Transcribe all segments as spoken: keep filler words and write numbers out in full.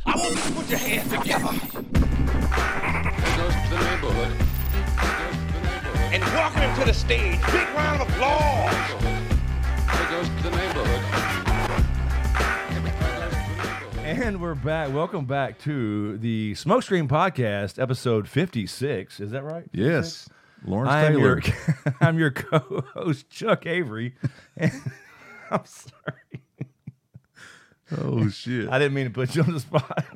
I want you to put your hands together. There goes to the neighborhood. There goes to the neighborhood. And welcome him to the stage. Big round of applause. There goes to the neighborhood. And we're back. Welcome back to the Smokescreen Podcast, episode fifty-six. Is that right? Yes. Lawrence I am Taylor. your, I'm your co-host, Chuck Avery. And I'm sorry. Oh, shit. I didn't mean to put you on the spot.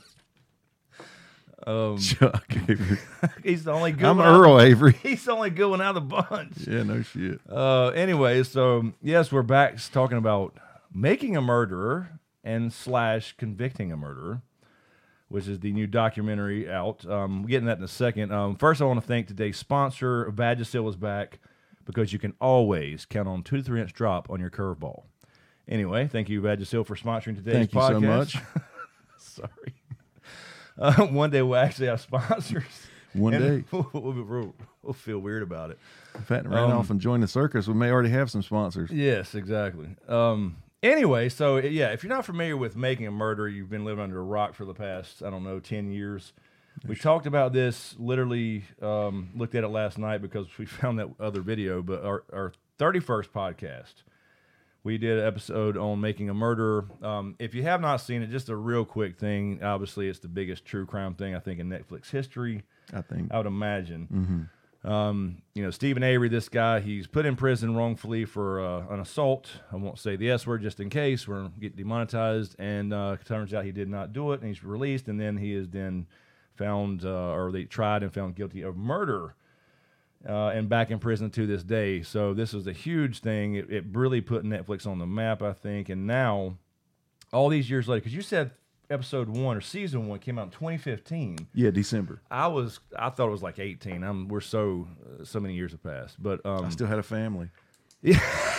um, Chuck Avery. he's the only good I'm one Earl out, Avery. He's the only good one out of the bunch. Yeah, no shit. Uh, anyway, so, yes, we're back talking about making a murderer and slash convicting a murderer, which is the new documentary out. Um, we'll get into that in a second. Um, first, I want to thank today's sponsor. Vagisil is back because you can always count on two to three inch drop on your curveball. Anyway, thank you, Vagisil, for sponsoring today's Thank you podcast. so much. Sorry. Uh, one day we'll actually have sponsors. One And day. We'll, we'll, we'll feel weird about it. In fact, ran Um, off and joined the circus. We may already have some sponsors. Yes, exactly. Um, anyway, so yeah, if you're not familiar with making a murder, you've been living under a rock for the past, I don't know, ten years. We talked about this, literally um, looked at it last night because we found that other video, but our, our thirty-first podcast, we did an episode on making a murder. Um, if you have not seen it, just a real quick thing. Obviously, it's the biggest true crime thing, I think, in Netflix history, I think. I would imagine. Mm-hmm. Um, you know, Stephen Avery, this guy, he's put in prison wrongfully for uh, an assault. I won't say the S word just in case we're get demonetized. And uh, it turns out he did not do it, and he's released. And then he is then found, uh, or they tried and found guilty of murder, uh, and back in prison to this day. So this was a huge thing. It, it really put Netflix on the map, I think. And now, all these years later, because you said episode one or season one came out in twenty fifteen. Yeah, December. I was, I thought it was like eighteen. I'm, we're so, uh, so many years have passed, but um, I still had a family. yeah.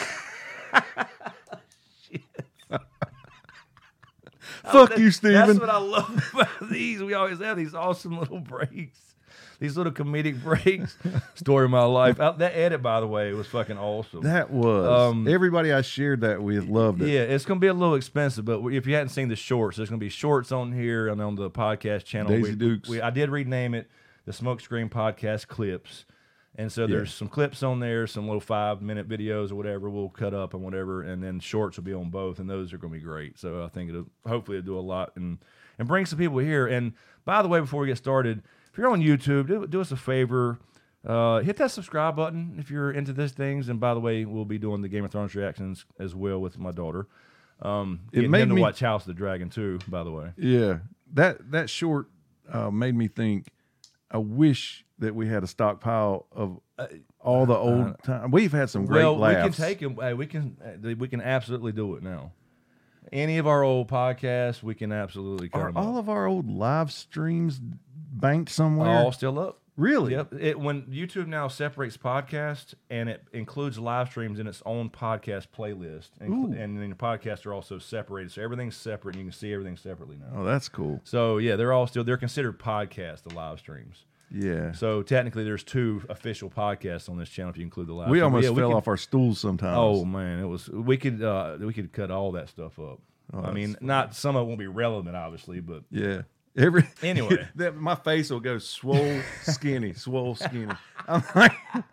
Fuck you, Steven. That's what I love about these. We always have these awesome little breaks, these little comedic breaks. Story of my life. Uh, that edit, by the way, was fucking awesome. That was. Um, Everybody I shared that with loved it. Yeah, it's going to be a little expensive, but if you hadn't seen the shorts, there's going to be shorts on here and on the podcast channel. Daisy we, Dukes. We, I did rename it the Smokescreen Podcast Clips. And so there's Yeah. some clips on there, some little five-minute videos or whatever we'll cut up and whatever, and then shorts will be on both, and those are going to be great. So I think it'll hopefully it'll do a lot and, and bring some people here. And by the way, before we get started, if you're on YouTube, do, do us a favor. Uh, hit that subscribe button if you're into these things. And by the way, we'll be doing the Game of Thrones reactions as well with my daughter. Um, It getting made him to me- watch House of the Dragon too, by the way. Yeah. That, that short uh, made me think, I wish that we had a stockpile of all the old time. We've had some great well, laughs. we can take them. Hey, we can. uh, We can absolutely do it now. Any of our old podcasts, we can absolutely cut Are them all up. of our old live streams banked somewhere? All still up. Really? Yep. It, when YouTube now separates podcasts and it includes live streams in its own podcast playlist, and, Ooh. and then your podcasts are also separated, so everything's separate, and you can see everything separately now. Oh, that's cool. So yeah, they're all still they're considered podcasts, the live streams. Yeah. So technically, there's two official podcasts on this channel if you include the live. We stream. almost Yeah, we fell could- off our stools sometimes. Oh man, it was we could uh, we could cut all that stuff up. Oh, I mean, that's not some of it won't be relevant, obviously, but yeah. Every Anyway. that, my face will go swole, skinny, swole, skinny. I'm like,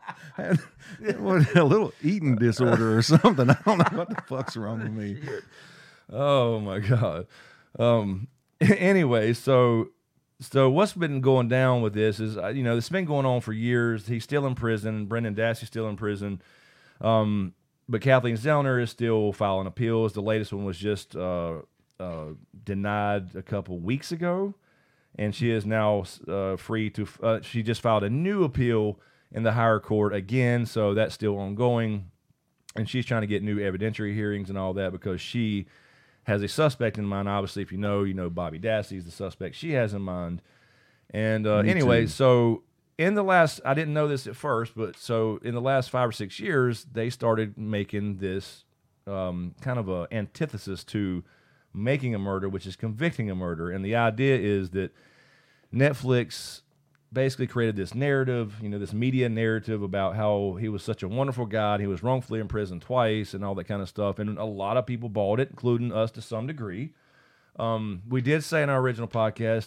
what, a little eating disorder or something. I don't know what the fuck's wrong with me. oh my god. Um. Anyway, so so what's been going down with this is uh, you know it's been going on for years. He's still in prison. Brendan Dassey's still in prison. Um. But Kathleen Zellner is still filing appeals. The latest one was just uh, uh, denied a couple weeks ago, and she is now uh, free to. Uh, she just filed a new appeal in the higher court again, so that's still ongoing. And she's trying to get new evidentiary hearings and all that because she has a suspect in mind. Obviously, if you know, you know Bobby Dassey is the suspect she has in mind. And uh, Me anyway, too. so in the last, I didn't know this at first, but so in the last five or six years, they started making this um, kind of a antithesis to making a murder, which is convicting a murder. And the idea is that Netflix basically created this narrative, you know, this media narrative about how he was such a wonderful guy and he was wrongfully imprisoned twice and all that kind of stuff. And a lot of people bought it, including us to some degree. Um, we did say in our original podcast,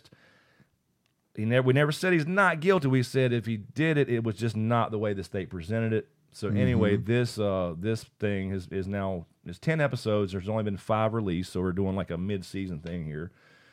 he never we never said he's not guilty. We said if he did it, it was just not the way the state presented it. So Mm-hmm. anyway, this uh, this thing is is now it's ten episodes. There's only been five released, so we're doing like a mid season thing here,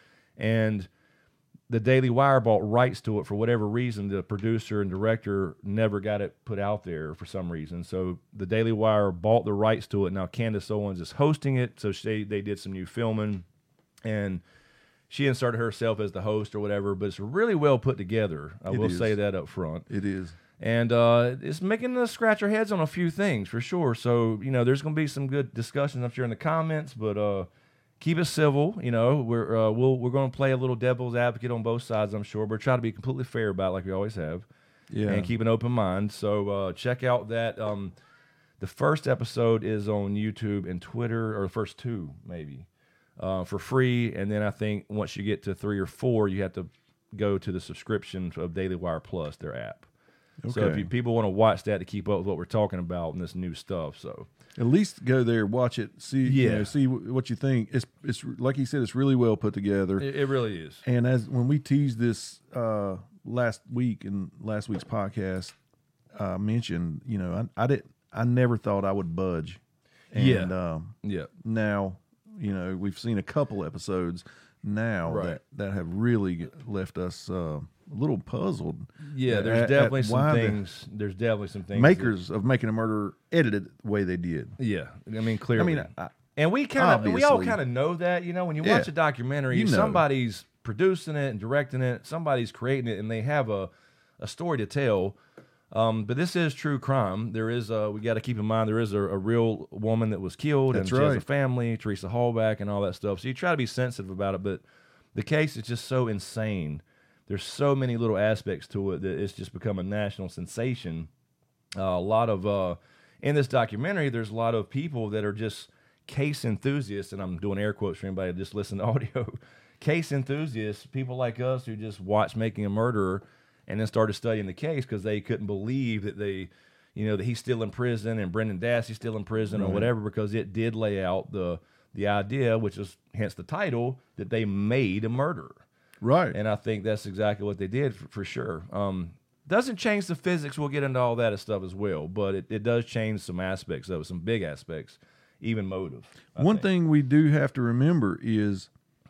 and the Daily Wire bought rights to it for whatever reason. The producer and director never got it put out there for some reason. So the Daily Wire bought the rights to it. Now Candace Owens is hosting it. So she, they did some new filming, and she inserted herself as the host or whatever. But it's really well put together. I It will is. say that up front. It is. And uh, it's making us scratch our heads on a few things for sure. So, you know, there's going to be some good discussions, I'm sure, in the comments, but uh, keep it civil. You know, we're uh, we'll, we're going to play a little devil's advocate on both sides, I'm sure, but try to be completely fair about it like we always have. Yeah. And keep an open mind. So uh, check out that. Um, the first episode is on YouTube and Twitter, or the first two, maybe, uh, for free. And then I think once you get to three or four, you have to go to the subscription of Daily Wire Plus, their app. So if Okay. you, people want to watch that to keep up with what we're talking about and this new stuff, so At least go there, watch it, see, you Yeah. know, see wh- what you think. It's it's like he said, it's really well put together. it, it really is. And as when we teased this uh, last week in last week's podcast, uh, mentioned, you know, I, I did I never thought I would budge. And, Yeah. Um, Yeah, now, you know, we've seen a couple episodes now Right. that, that have really left us uh, a little puzzled. yeah. at- There's at definitely some why the things. There's definitely some things. makers of Making a Murderer edited the way they did. that- yeah, I mean clearly. I mean, I, and we kind of we all obviously- kind of know that, you know, when you Yeah. watch a documentary, You know. somebody's producing it and directing it, somebody's creating it, and they have a a story to tell. Um, but this is true crime. There is a, we got to keep in mind there is a, a real woman that was killed, That's and she has a right. family, Teresa Hallback, and all that stuff. So you try to be sensitive about it, but the case is just so insane. There's so many little aspects to it that it's just become a national sensation. Uh, a lot of uh, in this documentary, there's a lot of people that are just case enthusiasts, and I'm doing air quotes for anybody that just listen to audio. Case enthusiasts, people like us who just watched Making a Murderer and then started studying the case because they couldn't believe that they, you know, that he's still in prison and Brendan Dassey's still in prison or whatever, because it did lay out the the idea, which is hence the title, that they made a murderer. right. And I think that's exactly what they did for, for sure. Um, doesn't change the physics. We'll get into all that stuff as well, but it, it does change some aspects of it, some big aspects, even motive. I One think. thing we do have to remember is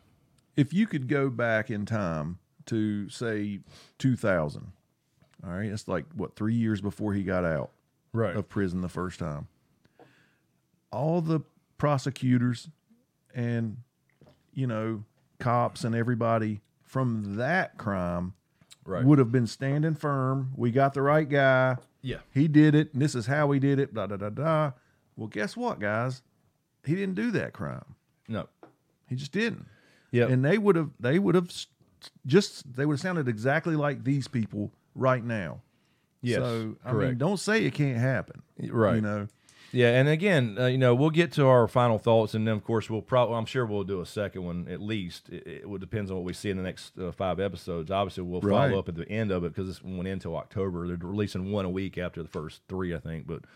if you could go back in time to say two thousand, all right, it's like what, three years before he got out right? of prison the first time. All the prosecutors and, you know, cops and everybody from that crime Right. would have been standing firm. We got the right guy. Yeah. He did it, and this is how he did it, da da da da. Well, guess what, guys? He didn't do that crime. No. He just didn't. Yep. And they would have they would have s- just they would have sounded exactly like these people right now. Yes, So I mean, correct. don't say it can't happen. Right. You know. Yeah, and again, uh, you know, we'll get to our final thoughts, and then of course we'll probably, I'm sure we'll do a second one at least. It, it will depends on what we see in the next uh, five episodes. Obviously, we'll follow Right. up at the end of it because this went into October. They're releasing one a week after the first three, I think. But,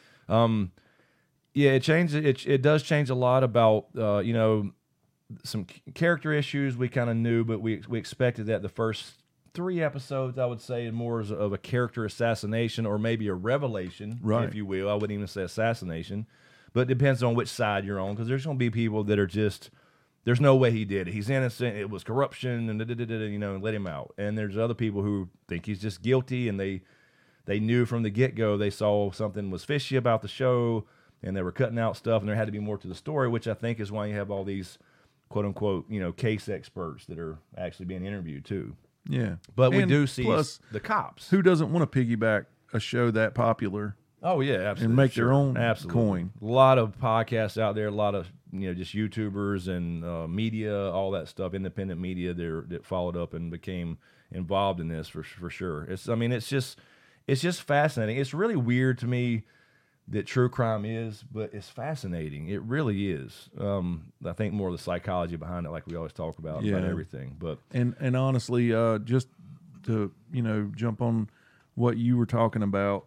um, yeah, it changed. It it does change a lot about uh, you know, some c- character issues we kind of knew, but we we expected that the first three episodes, I would say, more as of a character assassination or maybe a revelation, Right. if you will. I wouldn't even say assassination, but it depends on which side you're on, because there's going to be people that are just, there's no way he did it. He's innocent. It was corruption, and da, da, da, da, you know, and let him out. And there's other people who think he's just guilty, and they they knew from the get go they saw something was fishy about the show, and they were cutting out stuff, and there had to be more to the story, which I think is why you have all these quote unquote, you know, case experts that are actually being interviewed too. Yeah. But we And do see plus, the cops. who doesn't want to piggyback a show that popular? Oh yeah, absolutely. And make their Sure. own absolutely. coin. A lot of podcasts out there, a lot of, you know, just YouTubers and uh, media, all that stuff, independent media there that followed up and became involved in this for for sure. It's I mean, it's just it's just fascinating. It's really weird to me that true crime is, but it's fascinating. It really is. Um, I think more of the psychology behind it, like we always talk about, about Yeah. everything. But And and honestly, uh, just to you know jump on what you were talking about,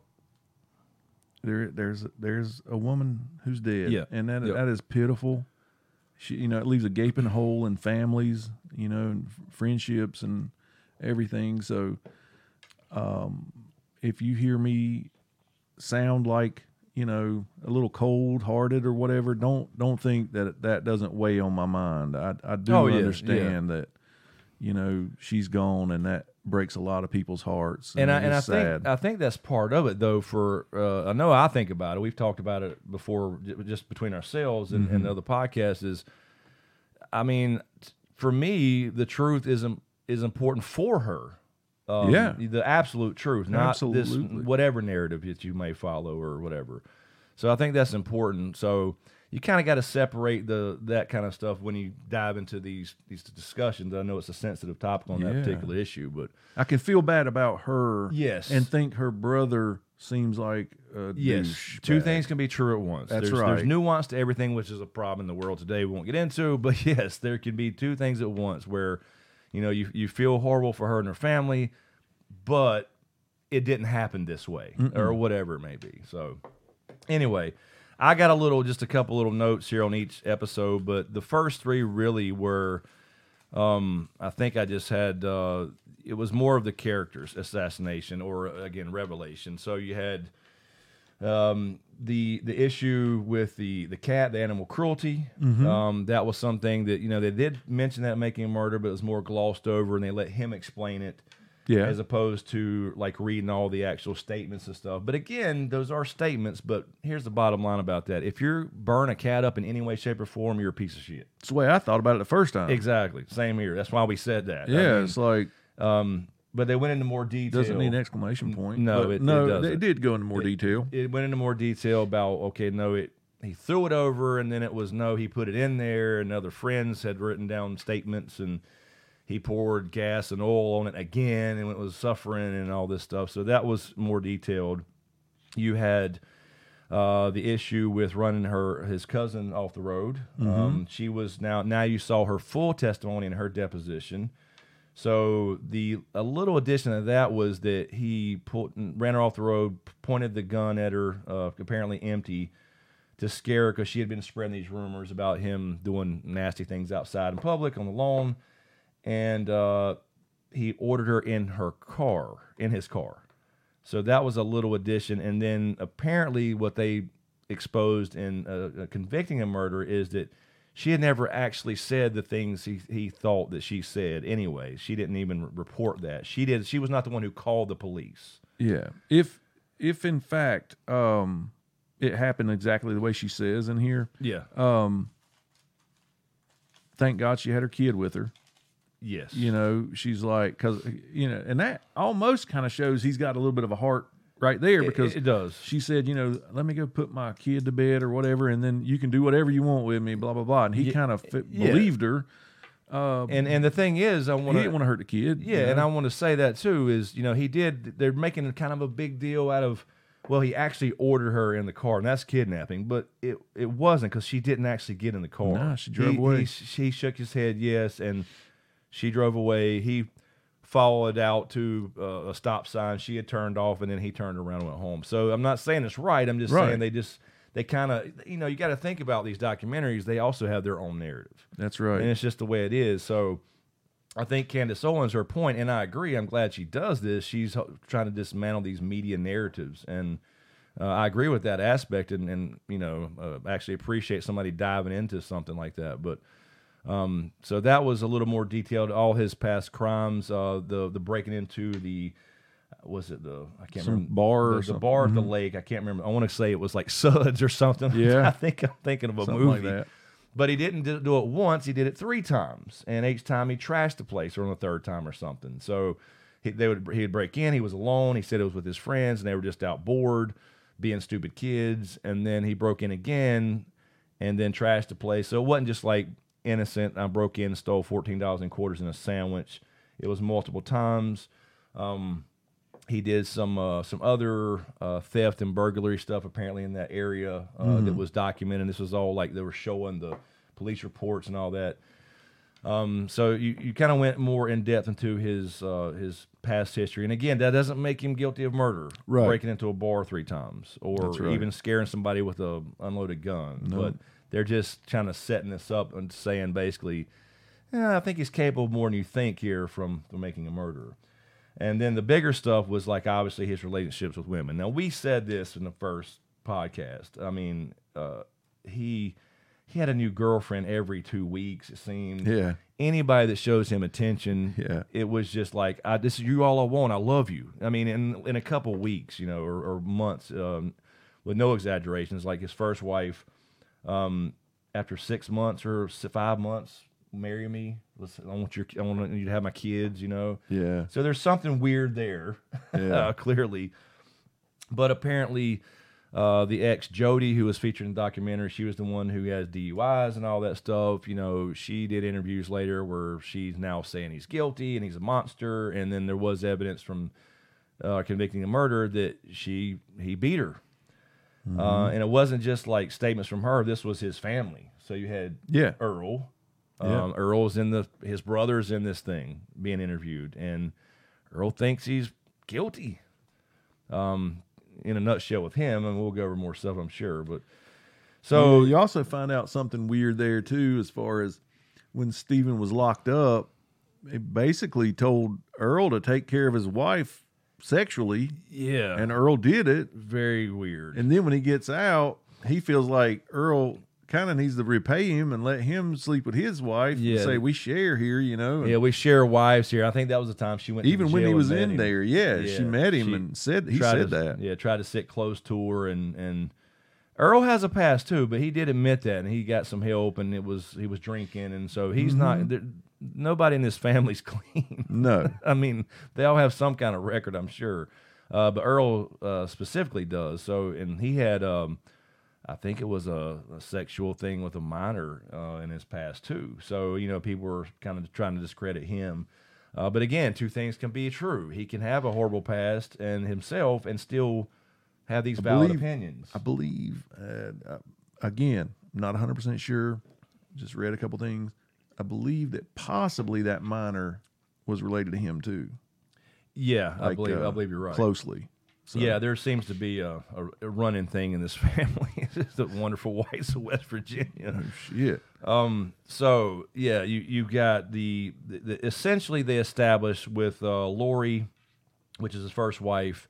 there there's there's a woman who's dead, Yeah. and that Yep. that is pitiful. she, you know, it leaves a gaping hole in families, you know, and friendships and everything. So, um, if you hear me sound like, you know, a little cold hearted or whatever, don't don't think that that doesn't weigh on my mind. I I do Oh, yeah, understand that, you know, she's gone, and that breaks a lot of people's hearts. And, And, I and I it's think sad. I think that's part of it, though. For uh, I know I think about it. We've talked about it before, j- just between ourselves and, Mm-hmm. and other podcasts. Is I mean, t- for me, the truth is im- is important for her. Um, Yeah. the absolute truth, not this Absolutely. whatever narrative that you may follow or whatever. So I think that's important. So you kind of got to separate the that kind of stuff when you dive into these these discussions. I know it's a sensitive topic on that Yeah. particular issue, but I can feel bad about her. Yes. And think her brother seems like a yes, douchebag. two things can be true at once. That's there's, There's right. nuance to everything, which is a problem in the world today. We won't get into, but yes, there can be two things at once where, you know, you you feel horrible for her and her family, but it didn't happen this way or whatever it may be. So anyway, I got a little, just a couple little notes here on each episode, but the first three really were, um, I think I just had, uh, it was more of the characters assassination or again, revelation. So you had, um, the the issue with the the cat, the animal cruelty. Um, that was something that, you know, they did mention that making a murder, but it was more glossed over, and they let him explain it. Yeah. As opposed to like reading all the actual statements and stuff. But again, those are statements. But here's the bottom line about that: if you burn a cat up in any way, shape, or form, you're a piece of shit. That's the way I thought about it the first time. Exactly. Same here. That's why we said that. I Yeah, mean, it's like um, but they went into more detail. doesn't need an exclamation point. No, but it- it no, doesn't. it did go into more detail. It went into more detail about, okay, no, it he threw it over, and then it was no, he put it in there, and other friends had written down statements, and he poured gas and oil on it again, and it was suffering and all this stuff. So that was more detailed. You had uh, the issue with running her his cousin off the road. Um, she was now now you saw her full testimony in her deposition. So the a little addition to that was that he pulled, ran her off the road, pointed the gun at her, uh, apparently empty, to scare her because she had been spreading these rumors about him doing nasty things outside in public on the lawn. And uh, he ordered her in her car, in his car. So that was a little addition. And then apparently what they exposed in uh, convicting a murder is that she had never actually said the things he, he thought that she said anyway. She didn't even report that. She did. She was not the one who called the police. Yeah. If if in fact um, it happened exactly the way she says in here, Yeah. thank God she had her kid with her. yes. You know, she's like, because, you know, and that almost kind of shows he's got a little bit of a heart right there, because it, it does. she said, you know, let me go put my kid to bed or whatever, and then you can do whatever you want with me, blah, blah, blah. And he Ye- kind of f- yeah. believed her. And and the thing is, I He want didn't want to hurt the kid. Yeah, and I want to say that too is, you know, he did, they're making kind of a big deal out of, well, he actually ordered her in the car, and that's kidnapping, but it it wasn't, because she didn't actually get in the car. Nah, she drove He- away. He, he shook his head, yes, and she drove away. He followed out to uh, a stop sign. She had turned off, and then he turned around and went home. So I'm not saying it's right. I'm just Right. saying they just, they kind of, you know, you got to think about these documentaries. They also have their own narrative. That's right. And it's just the way it is. So I think Candace Owens, her point, and I agree, I'm glad she does this. She's h- trying to dismantle these media narratives. And uh, I agree with that aspect, and, and you know, uh, actually appreciate somebody diving into something like that. But um, so that was a little more detailed. All his past crimes, uh, the the breaking into the, was it the, I can't Some remember. bar or the, the something. bar at the lake. I can't remember. I want to say it was like Suds or something. Yeah. I think I'm thinking of a Something like movie. that. But he didn't do do it once. He did it three times, and each time he trashed the place, or on the third time or something. So he, they would he'd break in. He was alone. He said it was with his friends, and they were just out bored, being stupid kids. And then he broke in again, and then trashed the place. So it wasn't just like innocent. I broke in, and stole fourteen dollars in quarters and a sandwich. It was multiple times. Um, he did some uh, some other uh, theft and burglary stuff apparently in that area uh, that was documented. This was all like they were showing the police reports and all that. Um, so you, you kind of went more in depth into his uh, his past history, and again, that doesn't make him guilty of murder, Right. breaking into a bar three times, or That's right. even scaring somebody with a unloaded gun. But they're just kind of setting this up and saying basically, eh, I think he's capable more than you think here from, from making a murderer. And then the bigger stuff was like obviously his relationships with women. Now we said this in the first podcast. I mean, uh, he he had a new girlfriend every two weeks. It seemed. Yeah. Anybody that shows him attention, Yeah. it was just like, I, this is you all I want. I love you. I mean, in in a couple weeks, you know, or, or months, um, with no exaggerations. Like his first wife, um, after six months or five months. Marry me. Let's, I want your. I want you to have my kids. You know. Yeah. So there's something weird there, Yeah. uh, clearly. But apparently, uh, the ex Jody, who was featured in the documentary, she was the one who has D U Is and all that stuff. You know, she did interviews later where she's now saying he's guilty and he's a monster. And then there was evidence from uh, convicting of murder that she he beat her. Mm-hmm. Uh, and it wasn't just like statements from her. This was his family. So you had Yeah. Earl. Yeah. Um, Earl's in the his brother's in this thing being interviewed, and Earl thinks he's guilty. Um, in a nutshell, with him, and we'll go over more stuff, I'm sure. But so So you also find out something weird there too, as far as when Stephen was locked up, he basically told Earl to take care of his wife sexually, yeah, and Earl did it. very weird. And then when he gets out, he feels like Earl kind of needs to repay him and let him sleep with his wife. Yeah. And say we share here, you know. And yeah, we share wives here. I think that was the time she went. to even the when he jail was and met in him. there, yeah, Yeah, she met him she and said he tried said to, that. Yeah, tried to sit close to her, and and Earl has a past too, but he did admit that, and he got some help, and it was he was drinking, and so he's not. there- Nobody in this family's clean. No. I mean, they all have some kind of record, I'm sure, uh, but Earl uh, specifically does. So, and he had, um, I think it was a, a sexual thing with a minor uh, in his past too. So, you know, people were kind of trying to discredit him. Uh, but again, two things can be true. He can have a horrible past and himself, and still have these valid believe- opinions. I believe, uh, uh, again, not one hundred percent sure, just read a couple things. I believe that possibly that minor was related to him too. Yeah, I Like, believe I uh, believe you're right. Closely. So, Yeah, there seems to be a, a, a running thing in this family. It's just the wonderful whites of West Virginia. Oh, shit. Um. So yeah, you you got the, the, the essentially they established with uh, Lori, which is his first wife.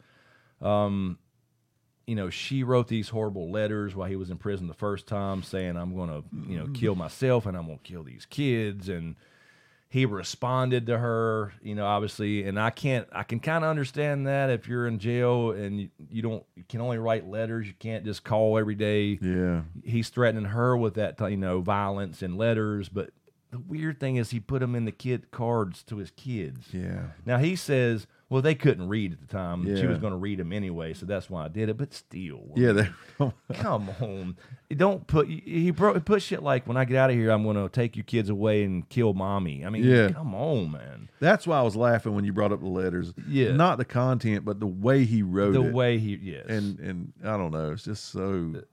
Um, you know, she wrote these horrible letters while he was in prison the first time, saying, "I'm going to you know kill myself and I'm going to kill these kids." And he responded to her, you know, obviously, and I can't, I can kind of understand that if you're in jail and you, you don't, you can only write letters, you can't just call every day. Yeah. He's threatening her with that, you know, violence and letters. But the weird thing is he put them in the kid cards to his kids. Yeah. Now he says, well, they couldn't read at the time. She Yeah. was going to read them anyway, so that's why I did it. But still, Yeah. They, come on. You don't put he bro- put shit like, when I get out of here, I'm going to take your kids away and kill mommy. I mean, Yeah. come on, man. that's why I was laughing when you brought up the letters. Yeah. Not the content, but the way he wrote The it. way he yes. And and I don't know. It's just so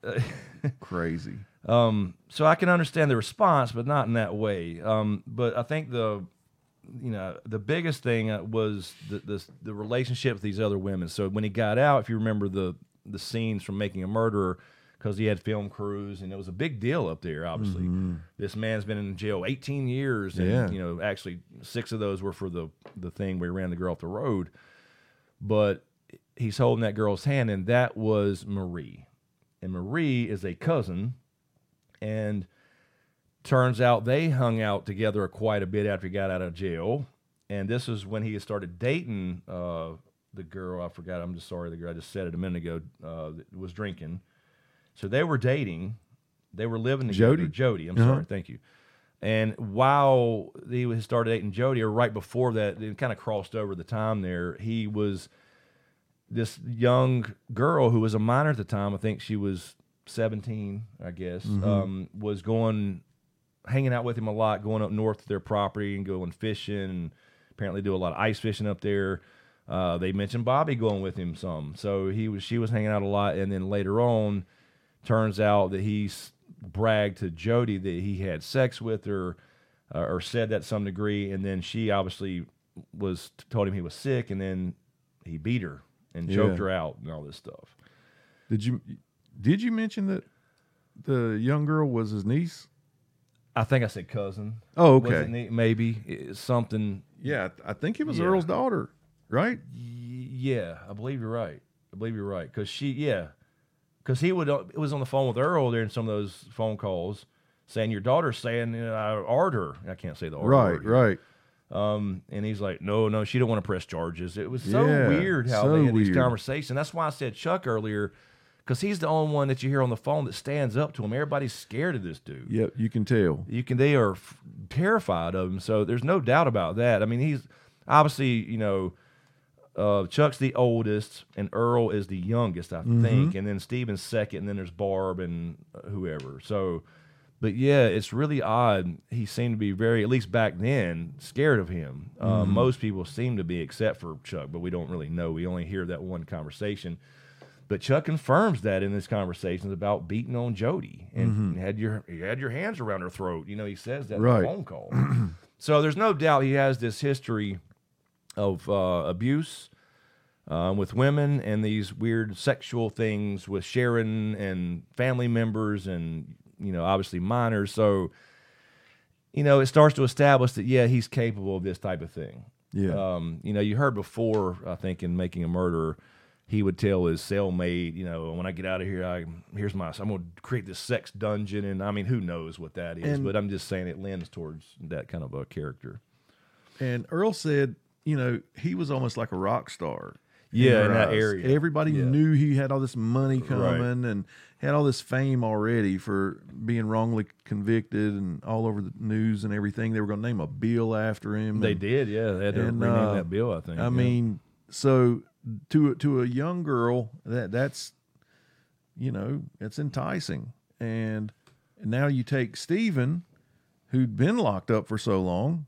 crazy. Um, so I can understand the response, but not in that way. Um, but I think the, you know, the biggest thing uh, was the, the the relationship with these other women. So when he got out, if you remember the the scenes from Making a Murderer, because he had film crews, and it was a big deal up there. Obviously, this man's been in jail eighteen years, and Yeah. you know, actually six of those were for the the thing where he ran the girl off the road. But he's holding that girl's hand, and that was Marie, and Marie is a cousin. And turns out they hung out together quite a bit after he got out of jail. And this is when he had started dating uh, the girl. I forgot. I'm just sorry. The girl I just said it a minute ago uh, that was drinking. So they were dating. They were living together. Jody? Jody. I'm Uh-huh. sorry. Thank you. And while he was started dating Jody, or right before that, it kind of crossed over the time there. He was this young girl who was a minor at the time. I think she was seventeen, I guess, um, was going, hanging out with him a lot, going up north to their property and going fishing, and apparently do a lot of ice fishing up there. Uh, they mentioned Bobby going with him some, so he was, she was hanging out a lot. And then later on, turns out that he s- bragged to Jody that he had sex with her, uh, or said that to some degree, and then she obviously was told him he was sick, and then he beat her and choked Yeah. her out and all this stuff. Did you did you mention that the young girl was his niece? I think I said cousin. Oh, Was okay. it ne- maybe It's something. Yeah, I think it was Yeah. Earl's daughter, right? y- Yeah, I believe you're right. I believe you're right because she, yeah, because he would. It was on the phone with Earl during some of those phone calls, saying your daughter's saying you know, I art her. I can't say the R Right, word. right. Um, and he's like, no, no, she don't want to press charges. It was so Yeah, weird how so they had these weird. conversations. That's why I said Chuck earlier, because he's the only one that you hear on the phone that stands up to him. Everybody's scared of this dude. Yep, you can tell. You can, they are f- terrified of him. So there's no doubt about that. I mean, he's obviously, you know, uh, Chuck's the oldest, and Earl is the youngest, I Mm-hmm. think, and then Steven's second, and then there's Barb and uh, whoever. So. But yeah, it's really odd. He seemed to be very, at least back then, scared of him. Uh, Mm-hmm. Most people seem to be, except for Chuck, but we don't really know. We only hear that one conversation. But Chuck confirms that in his conversations about beating on Jody and had your you had your hands around her throat. You know, he says that in Right. the phone call. So there's no doubt he has this history of uh, abuse um, with women and these weird sexual things with Sharon and family members and, you know, obviously minors. So, you know, it starts to establish that, yeah, he's capable of this type of thing. Yeah. Um, you know, you heard before, I think, in Making a Murderer, he would tell his cellmate, you know, when I get out of here, I here's my, I'm going to create this sex dungeon. And I mean, who knows what that is, And- but I'm just saying it lends towards that kind of a character. And Earl said, you know, he was almost like a rock star. Yeah, her in that eyes. area. Everybody Yeah. knew he had all this money Right. coming and had all this fame already for being wrongly convicted and all over the news and everything. They were going to name a bill after him. They and, did, yeah. They had to and, rename uh, that bill, I think. I yeah. mean, so to to a young girl, that that's you know, it's enticing. And now you take Stephen, who'd been locked up for so long,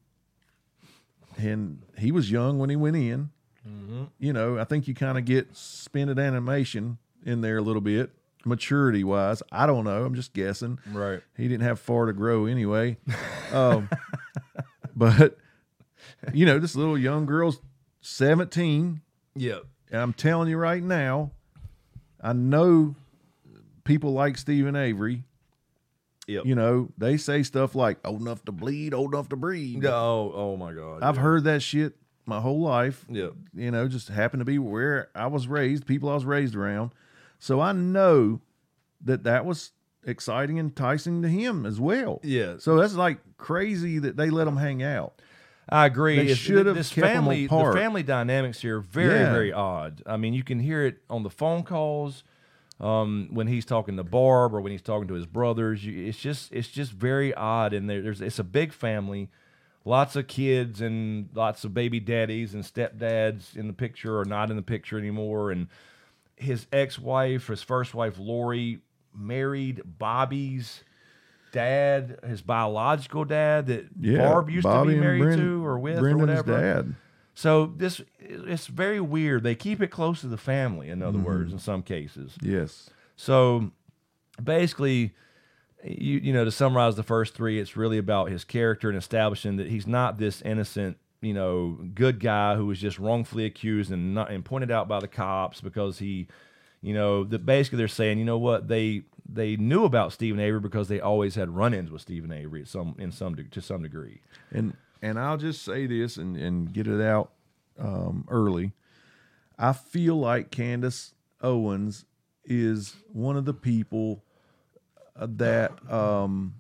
and he was young when he went in. Mm-hmm. You know, I think you kind of get spinted animation in there a little bit, maturity wise. I don't know. I'm just guessing. right. He didn't have far to grow anyway. um, but, you know, this little young girl's seventeen. Yeah. And I'm telling you right now, I know people like Stephen Avery. Yep. You know, they say stuff like old enough to bleed, old enough to breathe. Oh, oh my God. I've yeah. heard that shit my whole life. Yep. You know, just happened to be where I was raised, people I was raised around. So I know that that was exciting and enticing to him as well. Yeah. So that's like crazy that they let them hang out. I agree. They It's- should have this kept 'em family, apart. The family dynamics here are very, Yeah. very odd. I mean, you can hear it on the phone calls um, when he's talking to Barb or when he's talking to his brothers. You, it's just, it's just very odd. And there, there's, it's a big family, lots of kids and lots of baby daddies and stepdads in the picture or not in the picture anymore. And his ex-wife, his first wife, Lori, married Bobby's dad, his biological dad that Yeah. Barb used Bobby to be and married Bren- to or with Brendan's or whatever. dad. So this it's very weird. They keep it close to the family, in other Mm-hmm. words, in some cases. Yes. So basically, you you know, to summarize the first three, it's really about his character and establishing that he's not this innocent, you know, good guy who was just wrongfully accused and not and pointed out by the cops because he, you know, that basically they're saying, you know what, they they knew about Stephen Avery because they always had run-ins with Stephen Avery at some in some de- to some degree. And and I'll just say this and, and get it out um, early. I feel like Candace Owens is one of the people uh, that um,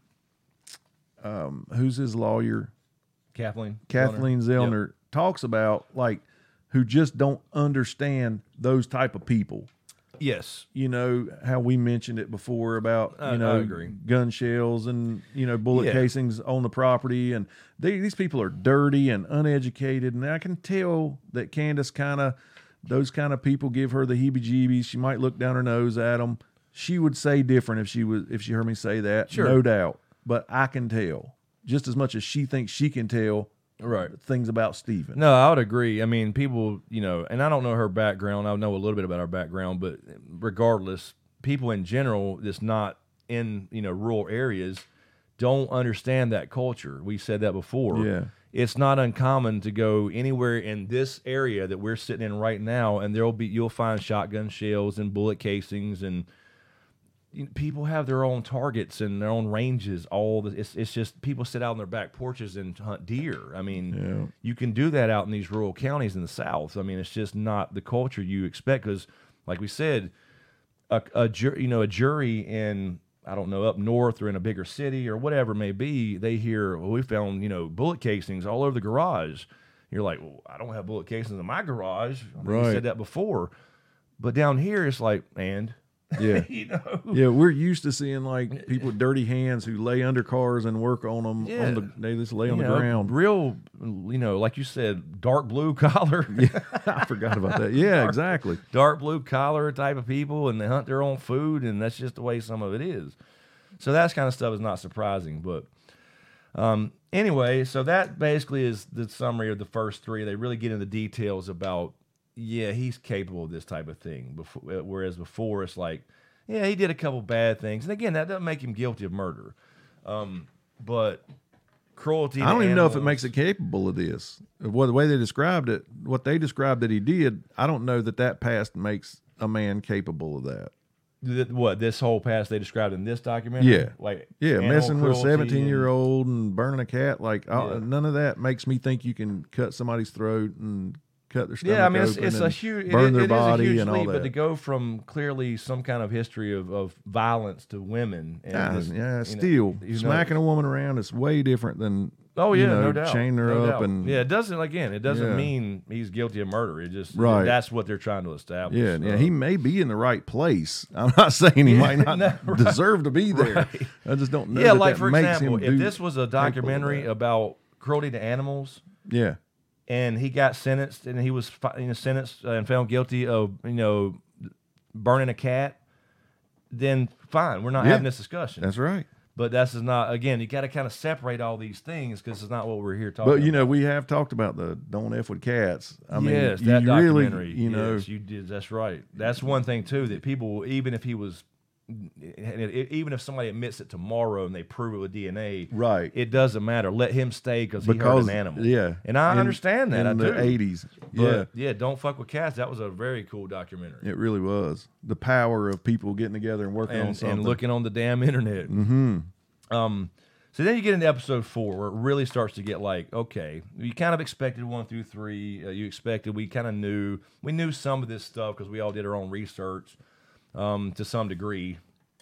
um, who's his lawyer, Kathleen, Kathleen Zellner. Zellner, talks about, like, who just don't understand those type of people. Yes. You know how we mentioned it before about I- you know I agree. gun shells and you know bullet Yeah. casings on the property, and they, these people are dirty and uneducated, and I can tell that Candace kind of those kind of people give her the heebie-jeebies. She might look down her nose at them. She would say different if she was if she heard me say that, Sure. no doubt. But I can tell just as much as she thinks she can tell Right. things about Stephen. No, I would agree. I mean, people, you know, and I don't know her background. I know a little bit about her background, but regardless, people in general that's not in, you know, rural areas don't understand that culture. We said that before. Yeah. It's not uncommon to go anywhere in this area that we're sitting in right now, and there'll be you'll find shotgun shells and bullet casings and you know, people have their own targets and their own ranges. All the, it's it's just people sit out on their back porches and hunt deer. I mean, Yeah. you can do that out in these rural counties in the South. I mean, it's just not the culture you expect because, like we said, a, a jur- you know a jury in I don't know up north or in a bigger city or whatever it may be, they hear, well, we found you know bullet casings all over the garage. You're like, well, I don't have bullet casings in my garage. I mean, You Right. said that before, but down here it's like, and Yeah. you know. Yeah, we're used to seeing like people with dirty hands who lay under cars and work on them. Yeah. On the, they just lay on You the know, ground. real, you know, like you said, dark blue collar, I forgot about that. Yeah, exactly. dark blue collar type of people, and they hunt their own food, and that's just the way some of it is. So that kind of stuff is not surprising. But um, anyway, so that basically is the summary of the first three. They really get into details about, yeah, he's capable of this type of thing. Before, whereas before, it's like, yeah, he did a couple bad things, and again, that doesn't make him guilty of murder. Um, but cruelty. I don't to even know if it animals- makes it capable of this. Well, the way they described it, what they described that he did, I don't know that that past makes a man capable of that. Th- what this whole past they described in this documentary. Yeah. like Yeah, animal messing with a cruelty seventeen year and- old and burning a cat, like uh, Yeah. none of that makes me think you can cut somebody's throat and cut their stomach Yeah, I mean it's, open it's a and huge burn it, their it body is a huge and all leap, that. but to go from clearly some kind of history of, of violence to women, and yeah, this, yeah, you know, still you know- smacking a woman around is way different than Oh you yeah, know, no doubt. chaining her no up doubt. and yeah, it doesn't again. It doesn't Yeah. mean he's guilty of murder. It just Right. that's what they're trying to establish. yeah, yeah. Uh, He may be in the right place. I'm not saying he might not no, right. deserve to be there. Right. I just don't know. yeah, that like that for makes example, him if do this was a capable of documentary that. about cruelty to animals, yeah, and he got sentenced, and he was fi- you know, sentenced uh, and found guilty of you know burning a cat, then fine, we're not Yeah. having this discussion. that's right. But that's is not again. You got to kind of separate all these things because it's not what we're here talking. But you about. know, we have talked about the don't f with cats. I mean, yes, you that really, documentary. you know, yes, you did. That's right. That's one thing too that people, even if he was, even if somebody admits it tomorrow and they prove it with D N A, right? it doesn't matter. Let him stay because he hurt Because an animal. yeah, and I in- understand that. in I the do. eighties. But, Yeah, yeah. Don't fuck with cats. That was a very cool documentary. it really was the power of people getting together and working on and, something. and looking on the damn internet. mm-hmm. Um, so then you get into episode four, where it really starts to get like, okay, you kind of expected one through three. Uh, you expected, we kind of knew, we knew some of this stuff because we all did our own research um, to some degree.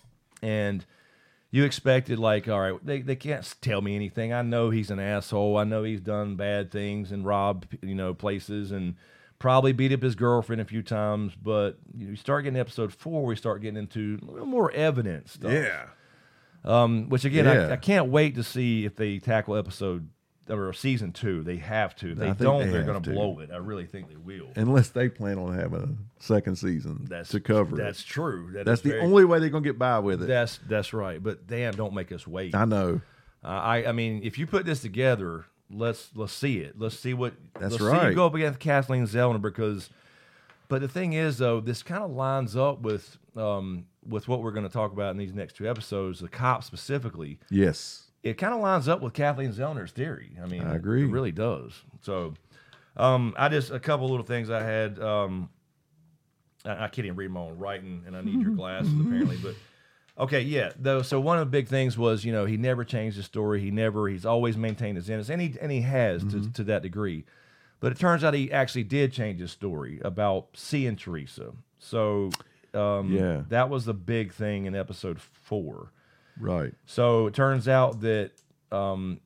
And you expected, like, all right, they, they can't tell me anything. I know he's an asshole. I know he's done bad things and robbed, you know, places and probably beat up his girlfriend a few times. But you start getting to episode four, we start getting into a little more evidence stuff. Yeah, Um, which again, Yeah. I, I can't wait to see if they tackle episode or season two. They have to. If I they think don't, they they're have going to. to blow it. I really think they will. unless they plan on having a second season That's to cover That's it. true. That That's is the very- only way they're gonna get by with it. That's that's right. But damn, don't make us wait. I know. Uh, I I mean, if you put this together, let's let's see it. Let's see what. That's let's See right. you go up against Kathleen Zellner because. But the thing is, though, this kind of lines up with um, with what we're going to talk about in these next two episodes. The cops specifically. Yes. It kind of lines up with Kathleen Zellner's theory. I mean, I agree. It really does. So, um, I just a couple little things I had. Um, I, I can't even read my own writing, and I need your glasses apparently. But okay, yeah. Though, so one of the big things was, you know, he never changed his story. He never. He's always maintained his innocence, and he and he has Mm-hmm. to to that degree. But it turns out he actually did change his story about seeing Teresa. So, um, Yeah. that was the big thing in episode four. Right. So it turns out that um,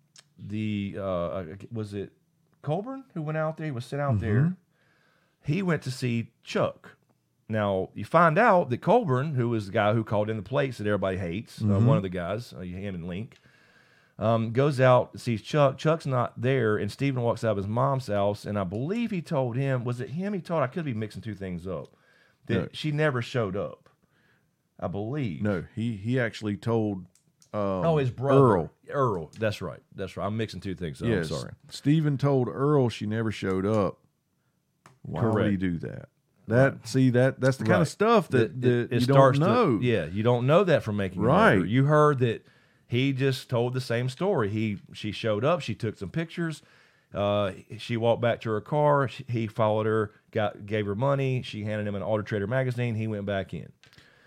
the uh, was it Colburn who went out there? He was sent out there. He went to see Chuck. Now you find out that Colburn, who was the guy who called in the plates that everybody hates, uh, one of the guys, uh, him and Link, um, goes out, sees Chuck. Chuck's not there, and Stephen walks out of his mom's house, and I believe he told him, was it him? He told I could be mixing two things up. That No. she never showed up. I believe. No, he he actually told. Um, Oh, his brother. Earl. Earl. That's right. That's right. I'm mixing two things. So Yes. I'm sorry. Stephen told Earl she never showed up. Why would he Correct. do that? That see that that's the kind Right. of stuff that, It- that it- it you starts don't to- know. yeah, you don't know that from making a Right. murder. You heard that he just told the same story. He she showed up. She took some pictures. Uh, she walked back to her car. She, he followed her. Got gave her money. She handed him an Auto Trader magazine. He went back in.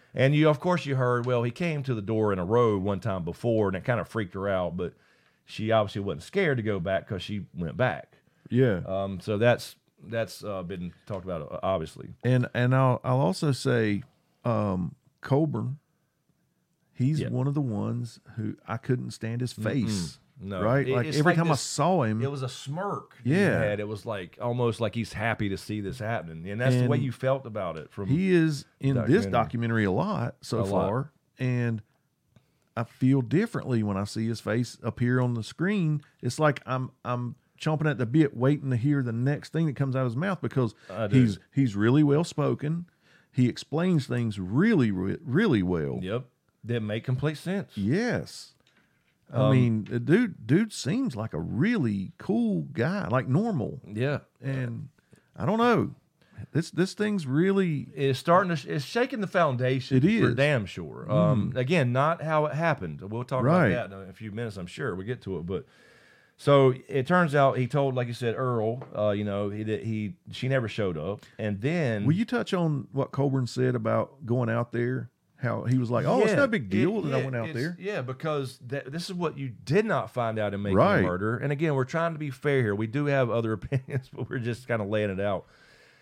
And you, of course, you heard, well, he came to the door in a row one time before, and it kind of freaked her out. But she obviously wasn't scared to go back because she went back. Yeah. Um, so that's that's uh, been talked about, uh, obviously. And and I'll I'll also say, um, Colburn. He's Yeah. one of the ones who I couldn't stand his face. No, Right? It- like it's every like time I this- saw him, It was a smirk. he Yeah. had. It was like almost like he's happy to see this happening, and that's the way And you felt about it. From he is in this documentary. documentary a lot so A lot. far, and I feel differently when I see his face appear on the screen. It's like I'm I'm chomping at the bit, waiting to hear the next thing that comes out of his mouth because I do. he's he's really well spoken. He explains things really re- really well. Yep, that make complete sense. Yes. I Um, mean, the dude dude seems like a really cool guy, like normal. Yeah, And I don't know. This this thing's really it's starting to it's shaking the foundation. It for is. Mm. damn sure. Um, again, not how it happened. We'll talk Right. about that in a few minutes. I'm sure we will get to it, but. So it turns out he told, like you said, Earl. Uh, you know, he did, he she never showed up, and then Will you touch on what Colburn said about going out there? How he was like, "Oh, it's Yeah, no big deal it- that I yeah, went out it's- there." Yeah, because that, this is what you did not find out in Making Right. a Murder. And again, we're trying to be fair here. We do have other opinions, but we're just kind of laying it out.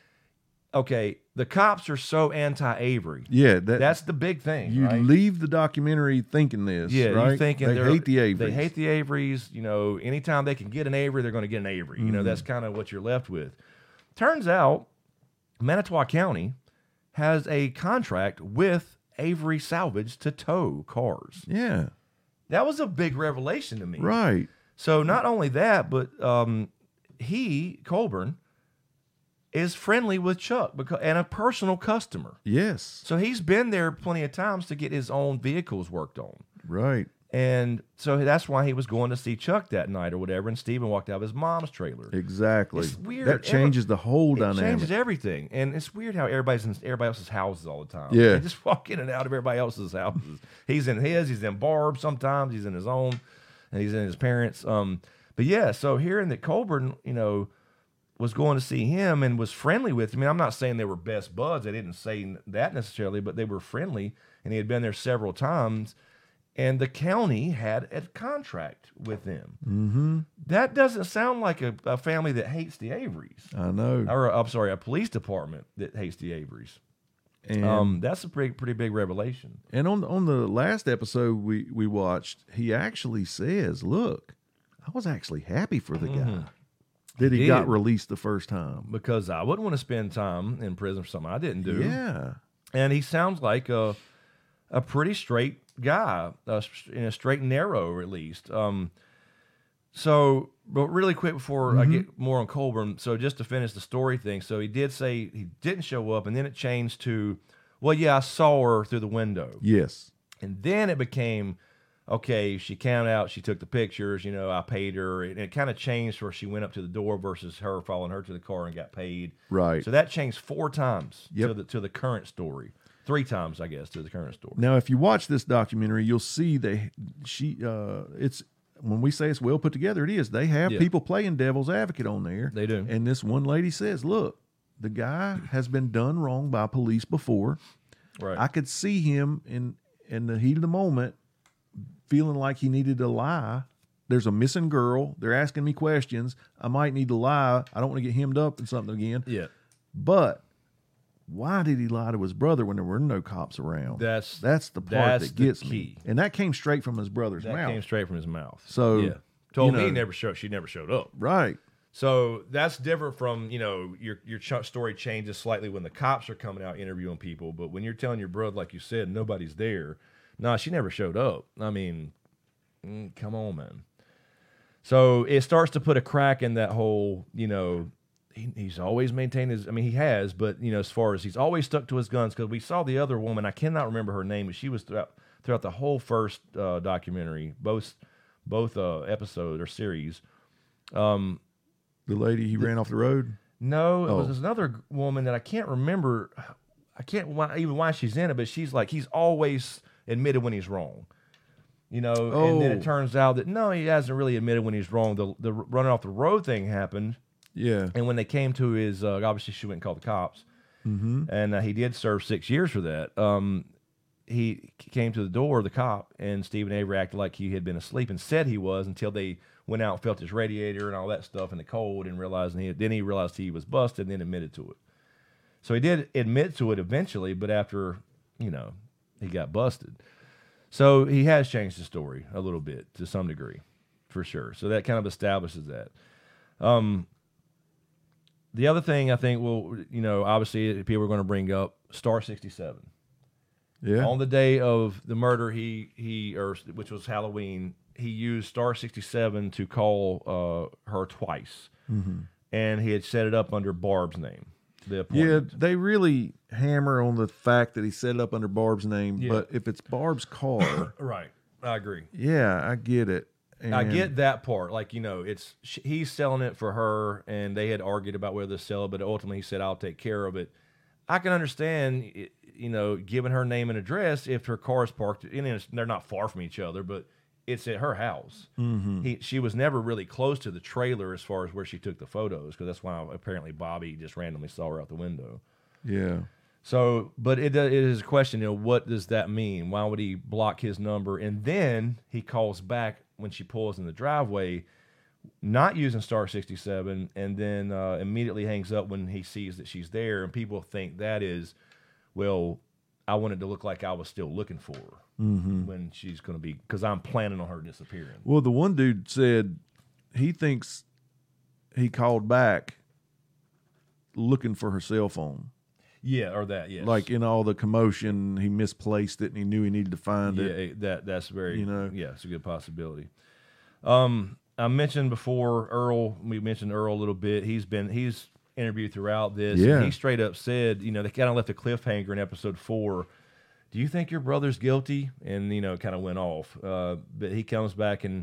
Okay, the cops are so anti-Avery. Yeah, that, That's the big thing. you right? leave the documentary thinking this. Yeah, right? you thinking they they're- hate the Averys. They hate the Averys. You know, anytime they can get an Avery, they're going to get an Avery. You know, Mm-hmm. that's kind of what you're left with. Turns out, Manitowoc County has a contract with Avery Salvage to tow cars. Yeah, That was a big revelation to me. right. So not only that, but um, he Colburn is friendly with Chuck because and a personal customer. Yes, So he's been there plenty of times to get his own vehicles worked on. right. And so that's why he was going to see Chuck that night or whatever. And Steven walked out of his mom's trailer. Exactly. It's weird. That changes the whole It dynamic. changes everything. And it's weird how everybody's in everybody else's houses all the time. Yeah. They just walk in and out of everybody else's houses. He's in his, he's in Barb sometimes, he's in his own, and he's in his parents'. Um, but yeah, so hearing that Colburn, you know, was going to see him and was friendly with him. I mean, I'm not saying they were best buds. They didn't say that necessarily, but they were friendly, and he had been there several times. And the county had a contract with them. Mm-hmm. That doesn't sound like a, a family that hates the Averys. I know. Or, I'm sorry, a police department that hates the Averys. And Um, that's a pretty, pretty big revelation. and on on the last episode we we watched, he actually says, "Look, I was actually happy for the guy that he Did. got released the first time." Because I wouldn't want to spend time in prison for something I didn't do. Yeah. And he sounds like a, a pretty straight guy, uh, in a straight and narrow at least. Um, so, but really quick before I get more on Colburn, so just to finish the story thing, so he did say he didn't show up, and then it changed to, well, yeah, I saw her through the window. Yes. And then it became, okay, she came out, she took the pictures, you know, I paid her. And it kind of changed where she went up to the door versus her following her to the car and got paid. Right. So that changed four times Yep. to the to the current story. Three times, I guess, to the current story. Now, if you watch this documentary, you'll see they she uh it's when we say it's well put together, it is. They have Yeah. people playing devil's advocate on there. They do. And this one lady says, "Look, the guy has been done wrong by police before. Right. I could see him in in the heat of the moment feeling like he needed to lie. There's a missing girl. They're asking me questions. I might need to lie. I don't want to get hemmed up in something again. yeah. But why did he lie to his brother when there were no cops around? That's That's the part that's that the gets key. me. And that came straight from his brother's That mouth. came straight from his mouth. So, yeah. Told you me he know- never showed she never showed up. Right. So that's different from, you know, your your ch- story changes slightly when the cops are coming out interviewing people, but when you're telling your brother, like you said, nobody's there. Nah, she never showed up. I mean, mm, come on, man. So it starts to put a crack in that whole, you know, he, he's always maintained his, I mean, he has, but, you know, as far as he's always stuck to his guns, because we saw the other woman, I cannot remember her name, but she was throughout, throughout the whole first uh, documentary, both both uh, episode or series. The lady he ran off the road. No, it Oh. was another woman that I can't remember. I can't why, even why she's in it, but she's like, he's always admitted when he's wrong. You know, and then Oh. it turns out that no, he hasn't really admitted when he's wrong. The the running off the road thing happened, Yeah. and when they came to his, uh, obviously she went and called the cops, mm-hmm. and uh, he did serve six years for that. Um, he came to the door, the cop, and Stephen Avery acted like he had been asleep and said he was until they went out, felt his radiator and all that stuff in the cold, and realized and he, then he realized he was busted and then admitted to it. So he did admit to it eventually, but after, you know, he got busted. So he has changed the story a little bit to some degree, for sure. So that kind of establishes that. Um, the other thing I think, well, you know, obviously people are going to bring up Star sixty-seven. Yeah. On the day of the murder, he he or which was Halloween, he used Star sixty-seven to call uh, her twice, mm-hmm. and he had set it up under Barb's name. The Yeah, appointment. they really hammer on the fact that he set it up under Barb's name, Yeah. but if it's Barb's car, Right. I agree. yeah, I get it. And I get that part. Like, you know, it's sh- he's selling it for her, and they had argued about whether to sell it, but ultimately he said, I'll take care of it. I can understand, it- you know, giving her name and address if her car is parked, and it's, they're not far from each other, but it's at her house. Mm-hmm. He, she was never really close to the trailer as far as where she took the photos, because that's why apparently Bobby just randomly saw her out the window. Yeah. So, but it, it is a question, you know, what does that mean? Why would he block his number? And then he calls back when she pulls in the driveway, not using Star sixty-seven, and then uh, immediately hangs up when he sees that she's there. And people think that is, well, I wanted to look like I was still looking for her Mm-hmm. when she's going to be, because I'm planning on her disappearing. Well, the one dude said he thinks he called back looking for her cell phone. Yeah, or that, yes. Like in all the commotion, he misplaced it and he knew he needed to find yeah, it. it- that that's very, You know? yeah, it's a good possibility. Um, I mentioned before Earl. We mentioned Earl a little bit. He's been he's interviewed throughout this. Yeah. And he straight up said, you know, they kind of left a cliffhanger in episode four. Do you think your brother's guilty? And you know, it kind of went off. Uh, but he comes back and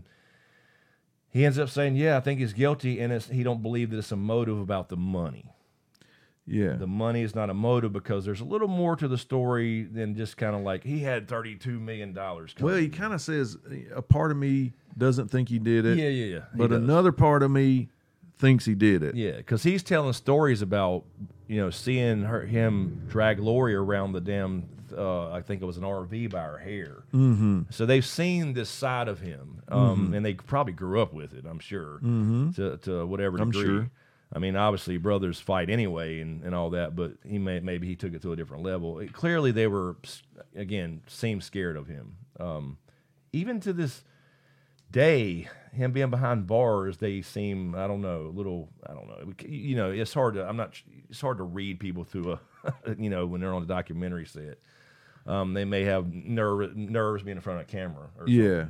he ends up saying, yeah, I think he's guilty, and it's, he don't believe that it's a motive about the money. Yeah. The money is not a motive because there's a little more to the story than just kind of like he had thirty-two million dollars. Well, he kind of says a part of me doesn't think he did it. Yeah, yeah, yeah. He But does. another part of me thinks he did it. Yeah, because he's telling stories about, you know, seeing her, him drag Lori around the damn, uh, I think it was an R V by her hair. Mm-hmm. So they've seen this side of him, um, and they probably grew up with it, I'm sure, Mm-hmm. to, to whatever I'm degree. sure. I mean, obviously brothers fight anyway and, and all that, but he may maybe he took it to a different level. It, clearly, they were, again, seemed scared of him. Um, even to this day, him being behind bars, they seem, I don't know, a little, I don't know. You know, it's hard to, I'm not, it's hard to read people through a, you know, when they're on a documentary set. Um, they may have nerve, nerves being in front of a camera. Or Yeah. something.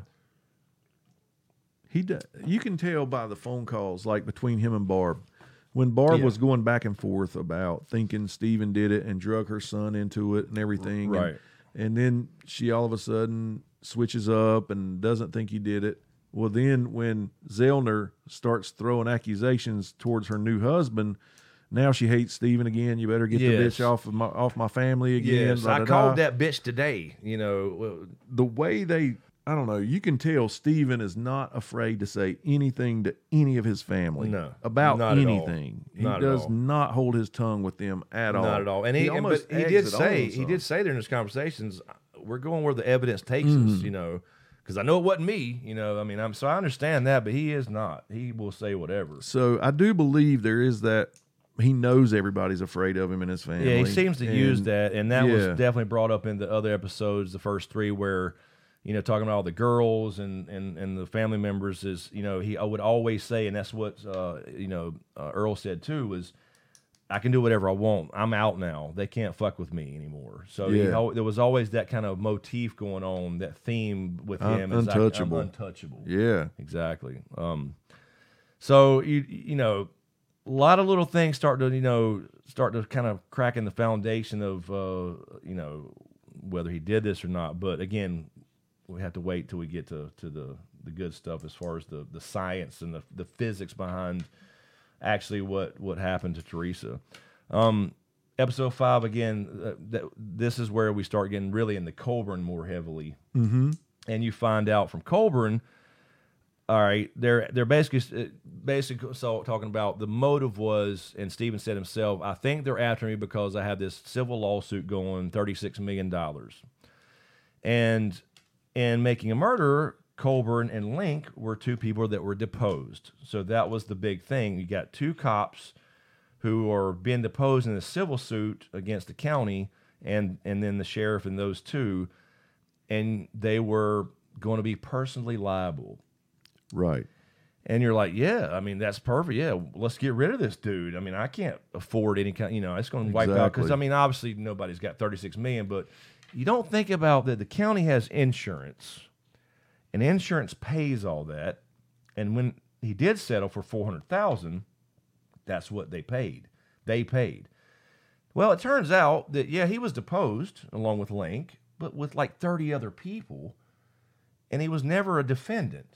He do, you can tell by the phone calls, like between him and Barb. When Barb Yeah. was going back and forth about thinking Steven did it and drug her son into it and everything. Right. And, and then she all of a sudden switches up and doesn't think he did it. Well, then when Zellner starts throwing accusations towards her new husband, now she hates Steven again. You better get Yes. the bitch off of my off my family again. Yes, da, I da, called da. that bitch today. You know, well, The way they, I don't know, you can tell Steven is not afraid to say anything to any of his family No, about not at all. anything. He Not at does all. not hold his tongue with them at all. not at all. And he, and, almost but he eggs did it say on he some. did say during his conversations, we're going where the evidence takes Mm-hmm. us. You know, because I know it wasn't me. You know, I mean, I'm so I understand that, but he is not. He will say whatever. So I do believe there is that. He knows everybody's afraid of him and his family. Yeah, he seems to use And- that, and that was yeah. definitely brought up in the other episodes, the first three, where, you know, talking about all the girls and, and, and the family members is, you know, he I would always say, and that's what, uh, you know, uh, Earl said too, was, I can do whatever I want. I'm out now. They can't fuck with me anymore. So he, Yeah. al- there was always that kind of motif going on, that theme with Un- him. is I- untouchable. I'm untouchable. Yeah. Exactly. Um, so you you know, a lot of little things start to you know start to kind of crack in the foundation of uh, you know whether he did this or not. But again, we have to wait till we get to to the the good stuff as far as the the science and the the physics behind actually what what happened to Teresa. Um, episode five again. Uh, that this is where we start getting really into Colburn more heavily, Mm-hmm. and you find out from Colburn. All right, they're they're basically basically so talking about the motive was, and Steven said himself, I think they're after me because I have this civil lawsuit going, thirty-six million dollars. And in Making a Murderer, Colburn and Link were two people that were deposed. So that was the big thing. You got two cops who are being deposed in a civil suit against the county, and and then the sheriff and those two, and they were going to be personally liable. Right. And you're like, yeah, I mean, that's perfect. Yeah, let's get rid of this dude. I mean, I can't afford any kind, you know, it's going to wipe out. Because, I mean, obviously nobody's got thirty-six million dollars, but you don't think about that the county has insurance, and insurance pays all that. And when he did settle for four hundred thousand dollars, that's what they paid. They paid. Well, it turns out that, yeah, he was deposed along with Link, but with like thirty other people, and he was never a defendant.